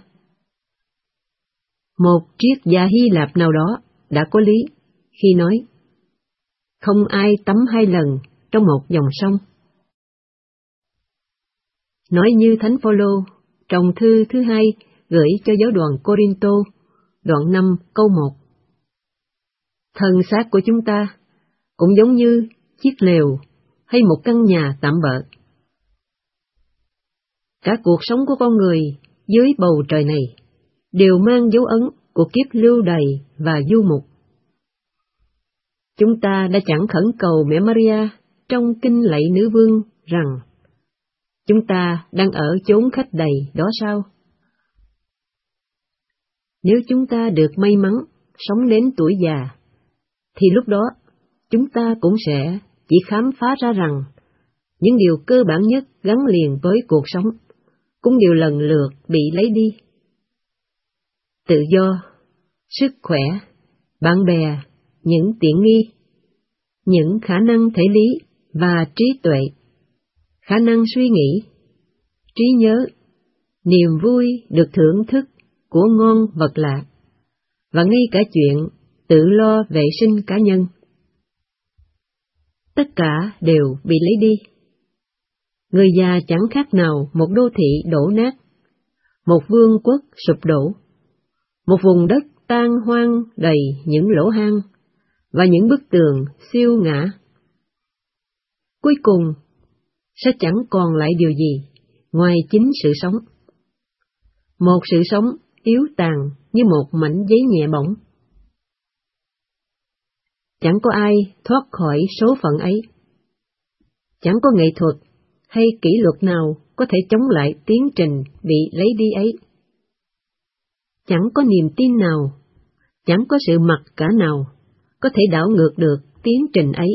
Một triết gia Hy Lạp nào đó đã có lý khi nói: không ai tắm hai lần trong một dòng sông. Nói như Thánh Phaolô trong thư thứ hai gửi cho giáo đoàn Cô-rinh-tô, đoạn năm câu một. Thân xác của chúng ta cũng giống như chiếc lều hay một căn nhà tạm bợ. Cả cuộc sống của con người dưới bầu trời này đều mang dấu ấn của kiếp lưu đày và du mục. Chúng ta đã chẳng khẩn cầu mẹ Maria trong kinh lạy nữ vương rằng chúng ta đang ở chốn khách đầy đó sao? Nếu chúng ta được may mắn sống đến tuổi già, thì lúc đó chúng ta cũng sẽ chỉ khám phá ra rằng những điều cơ bản nhất gắn liền với cuộc sống cũng đều lần lượt bị lấy đi. Tự do, sức khỏe, bạn bè, những tiện nghi, những khả năng thể lý và trí tuệ, khả năng suy nghĩ, trí nhớ, niềm vui được thưởng thức của ngon vật lạ, và ngay cả chuyện tự lo vệ sinh cá nhân. Tất cả đều bị lấy đi. Người già chẳng khác nào một đô thị đổ nát, một vương quốc sụp đổ, một vùng đất tan hoang đầy những lỗ hang và những bức tường siêu ngã. Cuối cùng, sẽ chẳng còn lại điều gì ngoài chính sự sống. Một sự sống yếu tàn như một mảnh giấy nhẹ bỏng. Chẳng có ai thoát khỏi số phận ấy. Chẳng có nghệ thuật hay kỷ luật nào có thể chống lại tiến trình bị lấy đi ấy. Chẳng có niềm tin nào, chẳng có sự mặc cả nào có thể đảo ngược được tiến trình ấy.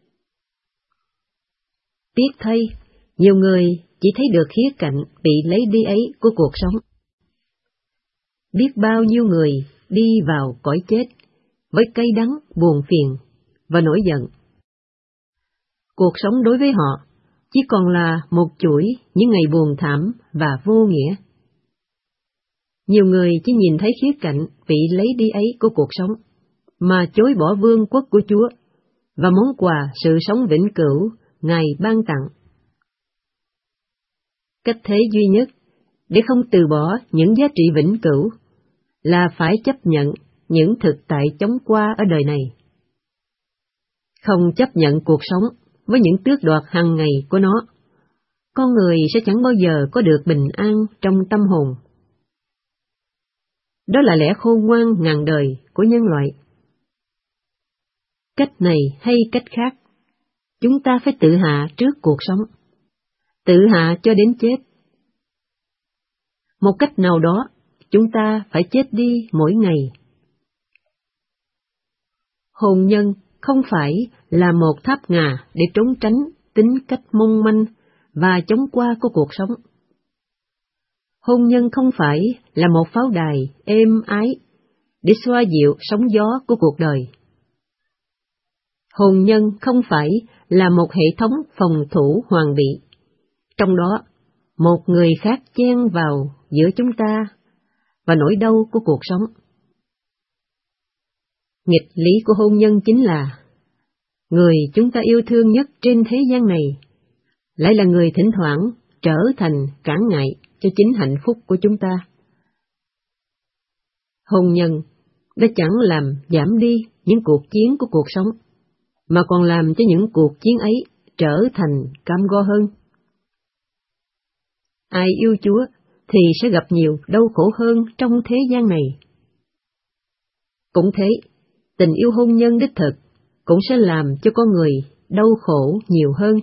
Tiếc thay, nhiều người chỉ thấy được khía cạnh bị lấy đi ấy của cuộc sống. Biết bao nhiêu người đi vào cõi chết với cay đắng, buồn phiền và nổi giận. Cuộc sống đối với họ chỉ còn là một chuỗi những ngày buồn thảm và vô nghĩa. Nhiều người chỉ nhìn thấy khía cạnh bị lấy đi ấy của cuộc sống, mà chối bỏ vương quốc của Chúa và món quà sự sống vĩnh cửu Ngài ban tặng. Cách thế duy nhất để không từ bỏ những giá trị vĩnh cửu là phải chấp nhận những thực tại chóng qua ở đời này. Không chấp nhận cuộc sống với những tước đoạt hàng ngày của nó, con người sẽ chẳng bao giờ có được bình an trong tâm hồn. Đó là lẽ khôn ngoan ngàn đời của nhân loại. Cách này hay cách khác, chúng ta phải tự hạ trước cuộc sống, tự hạ cho đến chết. Một cách nào đó, chúng ta phải chết đi mỗi ngày. Hôn nhân không phải là một tháp ngà để trốn tránh tính cách mong manh và chống qua của cuộc sống. Hôn nhân không phải là một pháo đài êm ái để xoa dịu sóng gió của cuộc đời. Hôn nhân không phải là một hệ thống phòng thủ hoàn bị, trong đó một người khác chen vào giữa chúng ta và nỗi đau của cuộc sống. Nghịch lý của hôn nhân chính là người chúng ta yêu thương nhất trên thế gian này lại là người thỉnh thoảng trở thành cản ngại cho chính hạnh phúc của chúng ta. Hôn nhân đã chẳng làm giảm đi những cuộc chiến của cuộc sống, mà còn làm cho những cuộc chiến ấy trở thành cam go hơn. Ai yêu Chúa thì sẽ gặp nhiều đau khổ hơn trong thế gian này. Cũng thế, tình yêu hôn nhân đích thực cũng sẽ làm cho con người đau khổ nhiều hơn.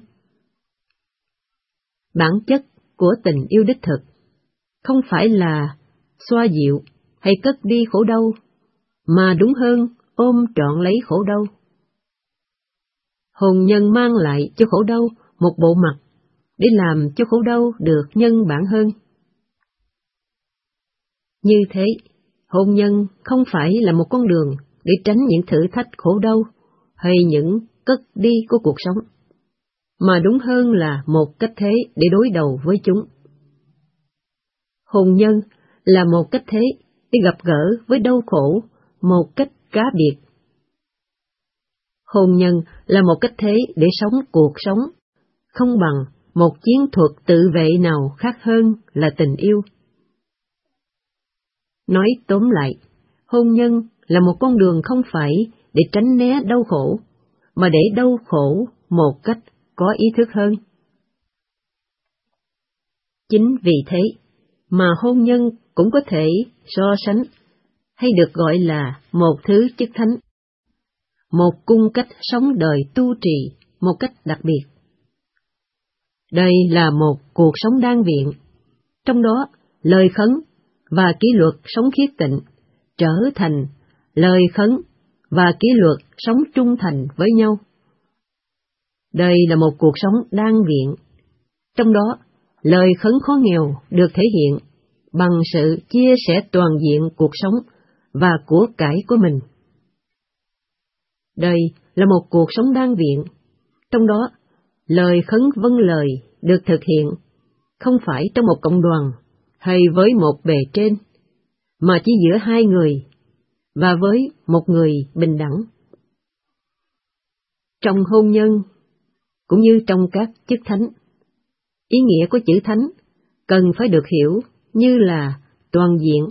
Bản chất của tình yêu đích thực không phải là xoa dịu hay cất đi khổ đau, mà đúng hơn ôm trọn lấy khổ đau. Hôn nhân mang lại cho khổ đau một bộ mặt để làm cho khổ đau được nhân bản hơn. Như thế, hôn nhân không phải là một con đường để tránh những thử thách khổ đau hay những cất đi của cuộc sống, mà đúng hơn là một cách thế để đối đầu với chúng. Hôn nhân là một cách thế để gặp gỡ với đau khổ một cách cá biệt. Hôn nhân là một cách thế để sống cuộc sống, không bằng một chiến thuật tự vệ nào khác hơn là tình yêu. Nói tóm lại, hôn nhân là một con đường không phải để tránh né đau khổ, mà để đau khổ một cách có ý thức hơn. Chính vì thế mà hôn nhân cũng có thể so sánh, hay được gọi là một thứ chức thánh, một cung cách sống đời tu trì một cách đặc biệt. Đây là một cuộc sống đan viện, trong đó lời khấn và kỷ luật sống khiết tịnh trở thành lời khấn và kỷ luật sống trung thành với nhau. Đây là một cuộc sống đan viện, trong đó lời khấn khó nghèo được thể hiện bằng sự chia sẻ toàn diện cuộc sống và của cải của mình. Đây là một cuộc sống đan viện, trong đó lời khấn vâng lời được thực hiện không phải trong một cộng đoàn hay với một bề trên, mà chỉ giữa hai người và với một người bình đẳng. Trong hôn nhân, cũng như trong các chức thánh, ý nghĩa của chữ thánh cần phải được hiểu như là toàn diện.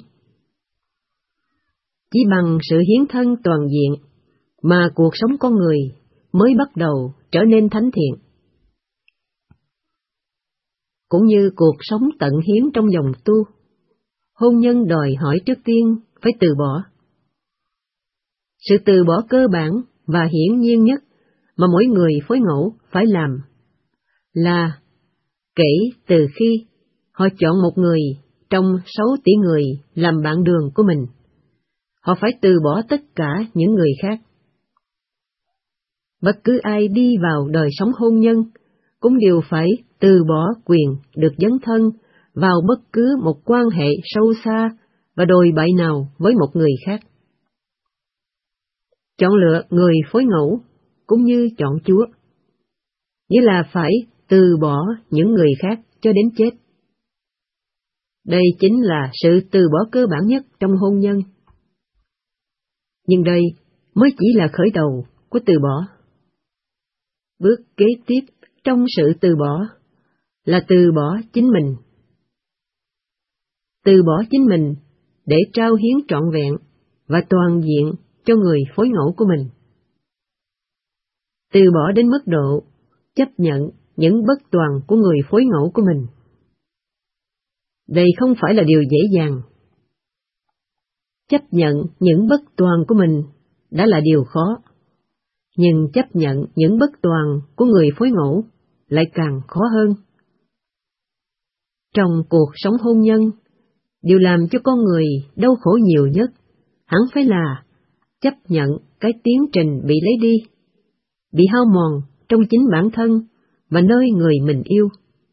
Chỉ bằng sự hiến thân toàn diện mà cuộc sống con người mới bắt đầu trở nên thánh thiện. Cũng như cuộc sống tận hiến trong dòng tu, hôn nhân đòi hỏi trước tiên phải từ bỏ. Sự từ bỏ cơ bản và hiển nhiên nhất mà mỗi người phối ngẫu phải làm là kể từ khi họ chọn một người trong sáu tỷ người làm bạn đường của mình, họ phải từ bỏ tất cả những người khác. Bất cứ ai đi vào đời sống hôn nhân cũng đều phải từ bỏ quyền được dấn thân vào bất cứ một quan hệ sâu xa và đồi bại nào với một người khác. Chọn lựa người phối ngẫu cũng như chọn Chúa, nghĩa là phải từ bỏ những người khác cho đến chết. Đây chính là sự từ bỏ cơ bản nhất trong hôn nhân. Nhưng đây mới chỉ là khởi đầu của từ bỏ. Bước kế tiếp trong sự từ bỏ là từ bỏ chính mình. Từ bỏ chính mình để trao hiến trọn vẹn và toàn diện cho người phối ngẫu của mình. Từ bỏ đến mức độ chấp nhận những bất toàn của người phối ngẫu của mình. Đây không phải là điều dễ dàng. Chấp nhận những bất toàn của mình đã là điều khó, nhưng chấp nhận những bất toàn của người phối ngẫu lại càng khó hơn. Trong cuộc sống hôn nhân, điều làm cho con người đau khổ nhiều nhất hẳn phải là chấp nhận cái tiến trình bị lấy đi, bị hao mòn trong chính bản thân và nơi người mình yêu.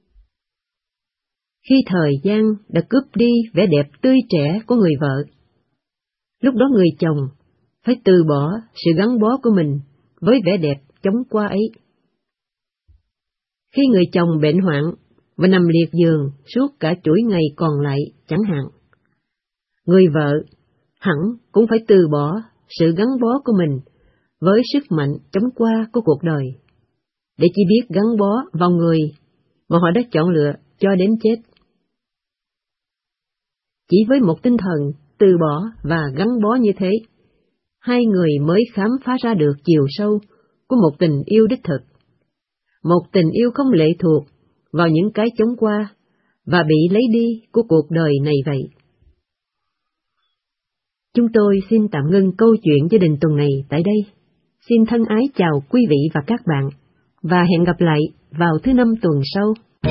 Khi thời gian đã cướp đi vẻ đẹp tươi trẻ của người vợ, lúc đó người chồng phải từ bỏ sự gắn bó của mình với vẻ đẹp chóng qua ấy. Khi người chồng bệnh hoạn và nằm liệt giường suốt cả chuỗi ngày còn lại chẳng hạn, người vợ hẳn cũng phải từ bỏ sự gắn bó của mình với sức mạnh chóng qua của cuộc đời, để chỉ biết gắn bó vào người mà họ đã chọn lựa cho đến chết. Chỉ với một tinh thần từ bỏ và gắn bó như thế, hai người mới khám phá ra được chiều sâu của một tình yêu đích thực, một tình yêu không lệ thuộc vào những cái chóng qua và bị lấy đi của cuộc đời này vậy. Chúng tôi xin tạm ngưng câu chuyện gia đình tuần này tại đây. Xin thân ái chào quý vị và các bạn, và hẹn gặp lại vào thứ năm tuần sau.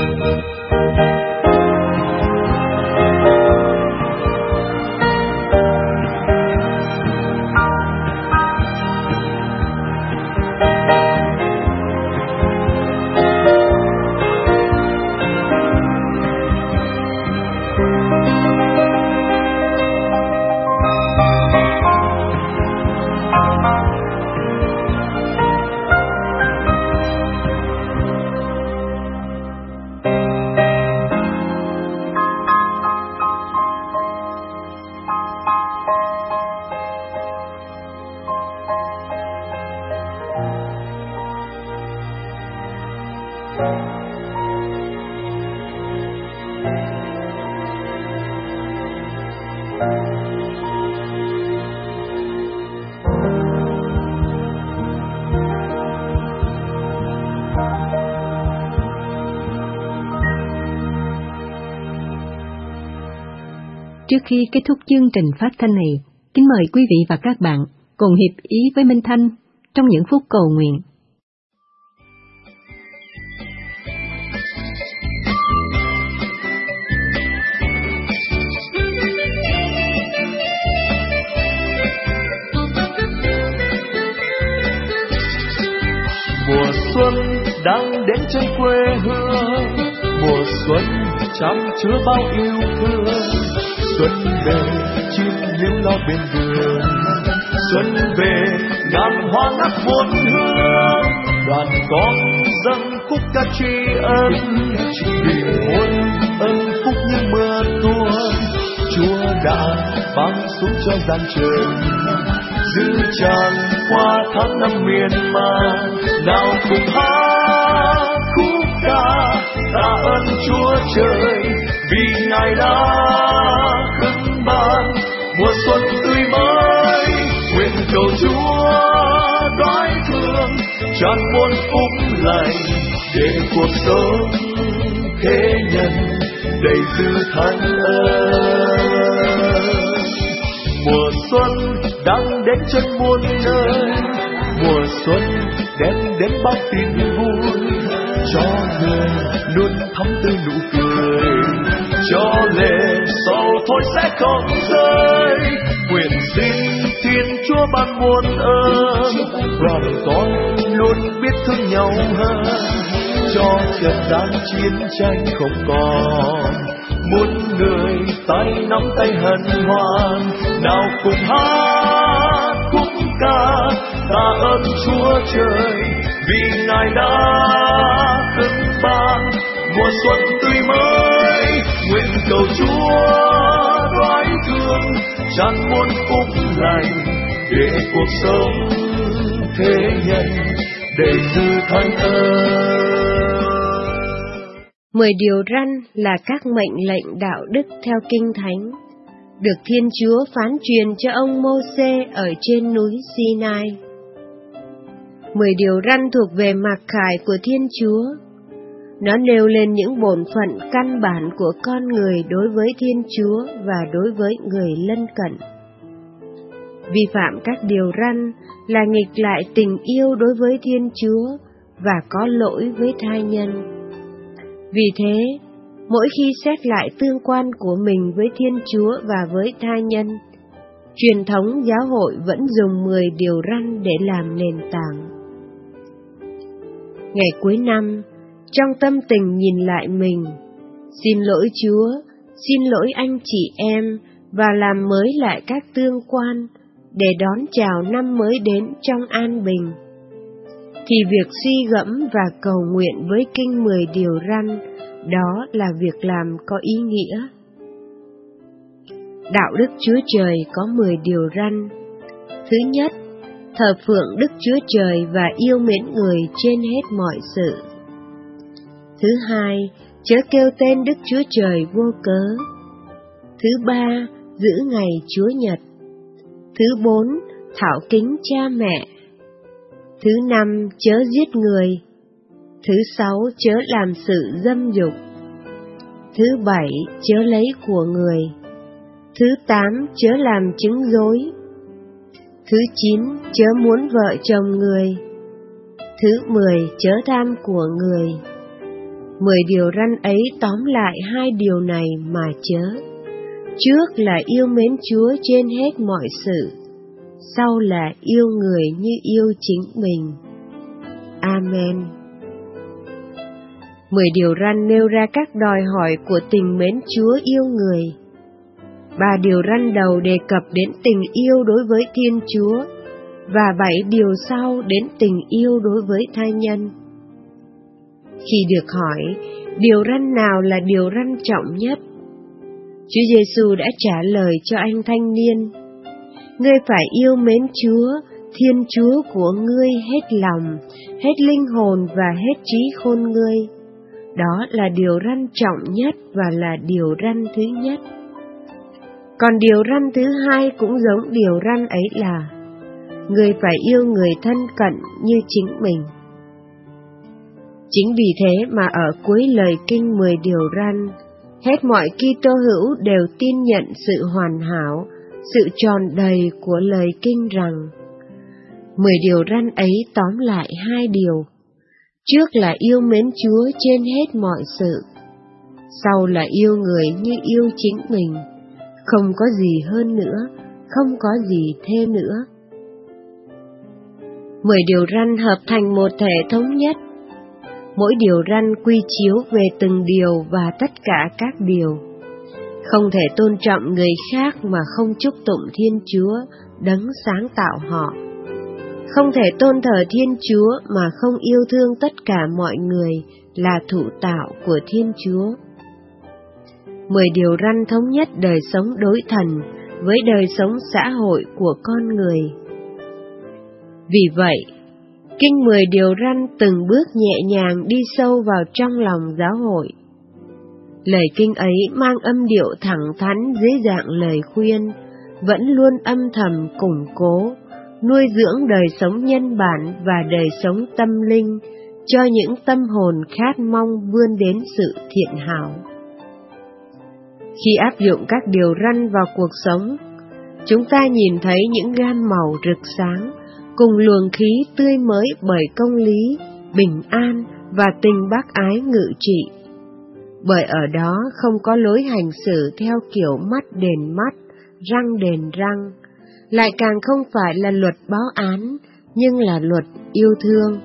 Trước khi kết thúc chương trình phát thanh này, kính mời quý vị và các bạn cùng hiệp ý với Minh Thanh trong những phút cầu nguyện. Mùa xuân đang đến trên quê hương, mùa xuân chăm chứa bao yêu thương. Xuân về chim líu lo bên đường, xuân về ngàn hoa ngát muôn hương. Đoàn con dâng khúc ca tri ân, vì muôn ân phúc như mưa tuôn. Chúa đã ban xuống cho gian trần, giữ tràn qua tháng năm miền man. Nào cùng hát khúc ca tạ ơn Chúa trời, vì Ngài đã khấn ban mùa xuân tươi mới. Nguyện cầu Chúa đoái thương tràn muôn phúc lành, để cuộc sống thế nhân đầy dư thánh ơn. Mùa xuân đang đến chân muôn nơi, mùa xuân đem đến bao tin vui, cho người luôn thắm tươi nụ cười, cho lệ sầu thôi sẽ không rơi. Nguyện xin Thiên Chúa ban muôn ơn, đoàn con luôn biết thương nhau hơn, cho trận gian chiến tranh không còn. Muôn người tay nắm tay hân hoan, nào cùng hát khúc ca tạ ơn Chúa trời, vì Ngài đã khấn ban mùa xuân tươi mới. Nguyện cầu Chúa đoái thương tràn muôn phúc lành, để cuộc sống thế nhân đầy dư thánh ơn. Mười điều răn là các mệnh lệnh đạo đức theo Kinh Thánh, được Thiên Chúa phán truyền cho ông Mô-sê ở trên núi Sinai. Mười điều răn thuộc về mặc khải của Thiên Chúa, Nó nêu lên những bổn phận căn bản của con người đối với Thiên Chúa và đối với người lân cận. Vi phạm các điều răn là nghịch lại tình yêu đối với Thiên Chúa và có lỗi với tha nhân. Vì thế, mỗi khi xét lại tương quan của mình với Thiên Chúa và với tha nhân, truyền thống giáo hội vẫn dùng mười điều răn để làm nền tảng. Ngày cuối năm, trong tâm tình nhìn lại mình, xin lỗi Chúa, xin lỗi anh chị em và làm mới lại các tương quan để đón chào năm mới đến trong an bình, thì việc suy gẫm và cầu nguyện với kinh mười điều răn, đó là việc làm có ý nghĩa. Đạo đức Chúa Trời có mười điều răn. Thứ nhất, thờ phượng Đức Chúa Trời và yêu mến người trên hết mọi sự. Thứ hai, chớ kêu tên Đức Chúa Trời vô cớ. Thứ ba, giữ ngày Chúa Nhật. Thứ bốn, thảo kính cha mẹ. Thứ năm, chớ giết người. Thứ sáu, chớ làm sự dâm dục. Thứ bảy, chớ lấy của người. Thứ tám, chớ làm chứng dối. Thứ chín, chớ muốn vợ chồng người. Thứ mười, chớ tham của người. Mười điều răn ấy tóm lại hai điều này mà chớ. Trước là yêu mến Chúa trên hết mọi sự, sau là yêu người như yêu chính mình. Amen. Mười điều răn nêu ra các đòi hỏi của tình mến Chúa yêu người. Ba điều răn đầu đề cập đến tình yêu đối với Thiên Chúa, và bảy điều sau đến tình yêu đối với tha nhân. Khi được hỏi, điều răn nào là điều răn trọng nhất, Chúa Giêsu đã trả lời cho anh thanh niên: Ngươi phải yêu mến Chúa, Thiên Chúa của ngươi hết lòng, hết linh hồn và hết trí khôn ngươi. Đó là điều răn trọng nhất và là điều răn thứ nhất. Còn điều răn thứ hai cũng giống điều răn ấy là: Ngươi phải yêu người thân cận như chính mình. Chính vì thế mà ở cuối lời kinh mười điều răn, hết mọi Kitô hữu đều tin nhận sự hoàn hảo, sự tròn đầy của lời kinh rằng: Mười điều răn ấy tóm lại hai điều. Trước là yêu mến Chúa trên hết mọi sự, sau là yêu người như yêu chính mình, không có gì hơn nữa, không có gì thêm nữa. Mười điều răn hợp thành một thể thống nhất. Mỗi điều răn quy chiếu về từng điều và tất cả các điều. Không thể tôn trọng người khác mà không chúc tụng Thiên Chúa, đấng sáng tạo họ. Không thể tôn thờ Thiên Chúa mà không yêu thương tất cả mọi người là thụ tạo của Thiên Chúa. Mười điều răn thống nhất đời sống đối thần với đời sống xã hội của con người. Vì vậy, Kinh mười điều răn từng bước nhẹ nhàng đi sâu vào trong lòng giáo hội. Lời kinh ấy mang âm điệu thẳng thắn dưới dạng lời khuyên, vẫn luôn âm thầm củng cố, nuôi dưỡng đời sống nhân bản và đời sống tâm linh cho những tâm hồn khát mong vươn đến sự thiện hảo. Khi áp dụng các điều răn vào cuộc sống, chúng ta nhìn thấy những gam màu rực sáng, cùng luồng khí tươi mới bởi công lý, bình an và tình bác ái ngự trị. Bởi ở đó không có lối hành xử theo kiểu mắt đền mắt, răng đền răng, lại càng không phải là luật báo án, nhưng là luật yêu thương.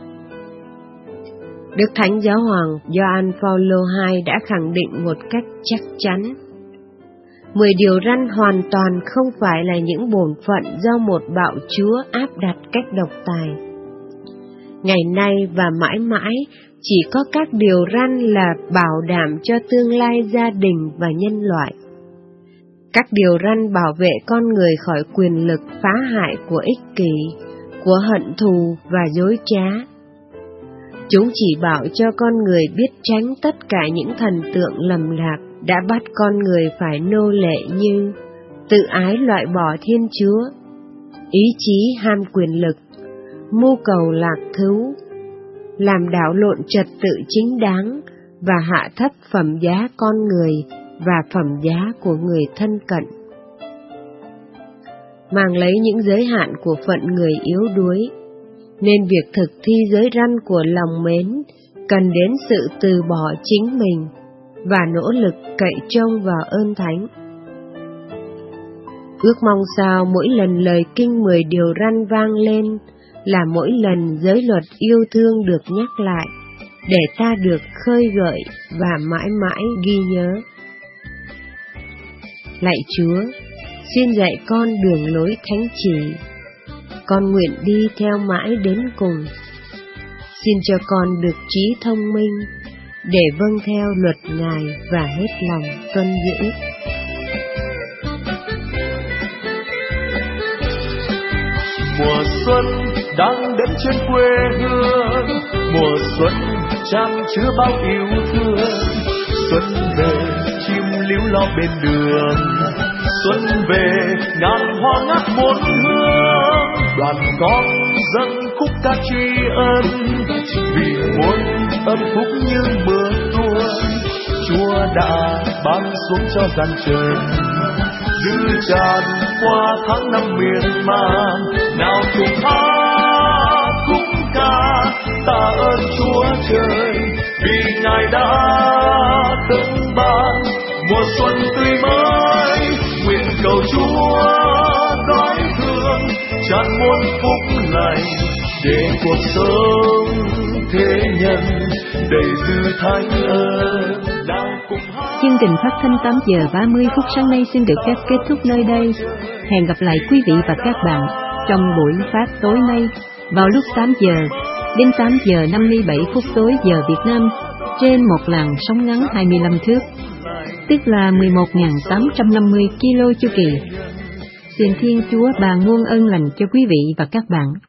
Đức Thánh Giáo hoàng Gioan Phaolô đệ nhị đã khẳng định một cách chắc chắn: Mười điều răn hoàn toàn không phải là những bổn phận do một bạo chúa áp đặt cách độc tài. Ngày nay và mãi mãi chỉ có các điều răn là bảo đảm cho tương lai gia đình và nhân loại. Các điều răn bảo vệ con người khỏi quyền lực phá hại của ích kỷ, của hận thù và dối trá. Chúng chỉ bảo cho con người biết tránh tất cả những thần tượng lầm lạc đã bắt con người phải nô lệ như tự ái loại bỏ Thiên Chúa, ý chí ham quyền lực, mưu cầu lạc thú, làm đảo lộn trật tự chính đáng, và hạ thấp phẩm giá con người và phẩm giá của người thân cận. Mang lấy những giới hạn của phận người yếu đuối, nên việc thực thi giới răn của lòng mến cần đến sự từ bỏ chính mình và nỗ lực cậy trông vào ơn thánh. Ước mong sao mỗi lần lời kinh mười điều răn vang lên là mỗi lần giới luật yêu thương được nhắc lại, để ta được khơi gợi và mãi mãi ghi nhớ. Lạy Chúa, xin dạy con đường lối thánh chỉ, con nguyện đi theo mãi đến cùng. Xin cho con được trí thông minh để vâng theo luật Ngài và hết lòng tuân giữ. Mùa xuân đang đến trên quê hương, mùa xuân chan chứa bao yêu thương. Xuân về chim líu lo bên đường, xuân về ngàn hoa ngát muôn hương. Đoàn con dâng khúc ca tri ân, vì muôn ân phúc như mưa tuôn. Chúa đã ban xuống cho gian trần, dư tràn qua tháng năm miên man. Nào cùng hát khúc ca tạ ơn Chúa trời, vì Ngài đã từng ban mùa xuân tươi mới. Nguyện cầu Chúa gói thương tràn muôn phúc lành, để cuộc sống thế nhân đầy dư thánh ơn. Chương trình phát thanh tám giờ ba mươi phút sáng nay xin được phép kết thúc nơi đây. Hẹn gặp lại quý vị và các bạn trong buổi phát tối nay vào lúc tám giờ đến tám giờ năm mươi bảy phút tối giờ Việt Nam trên một làn sóng ngắn hai mươi lăm thước, tức là mười một nghìn tám trăm năm mươi ki lô chu kỳ. Xin Thiên Chúa ban muôn ân lành cho quý vị và các bạn.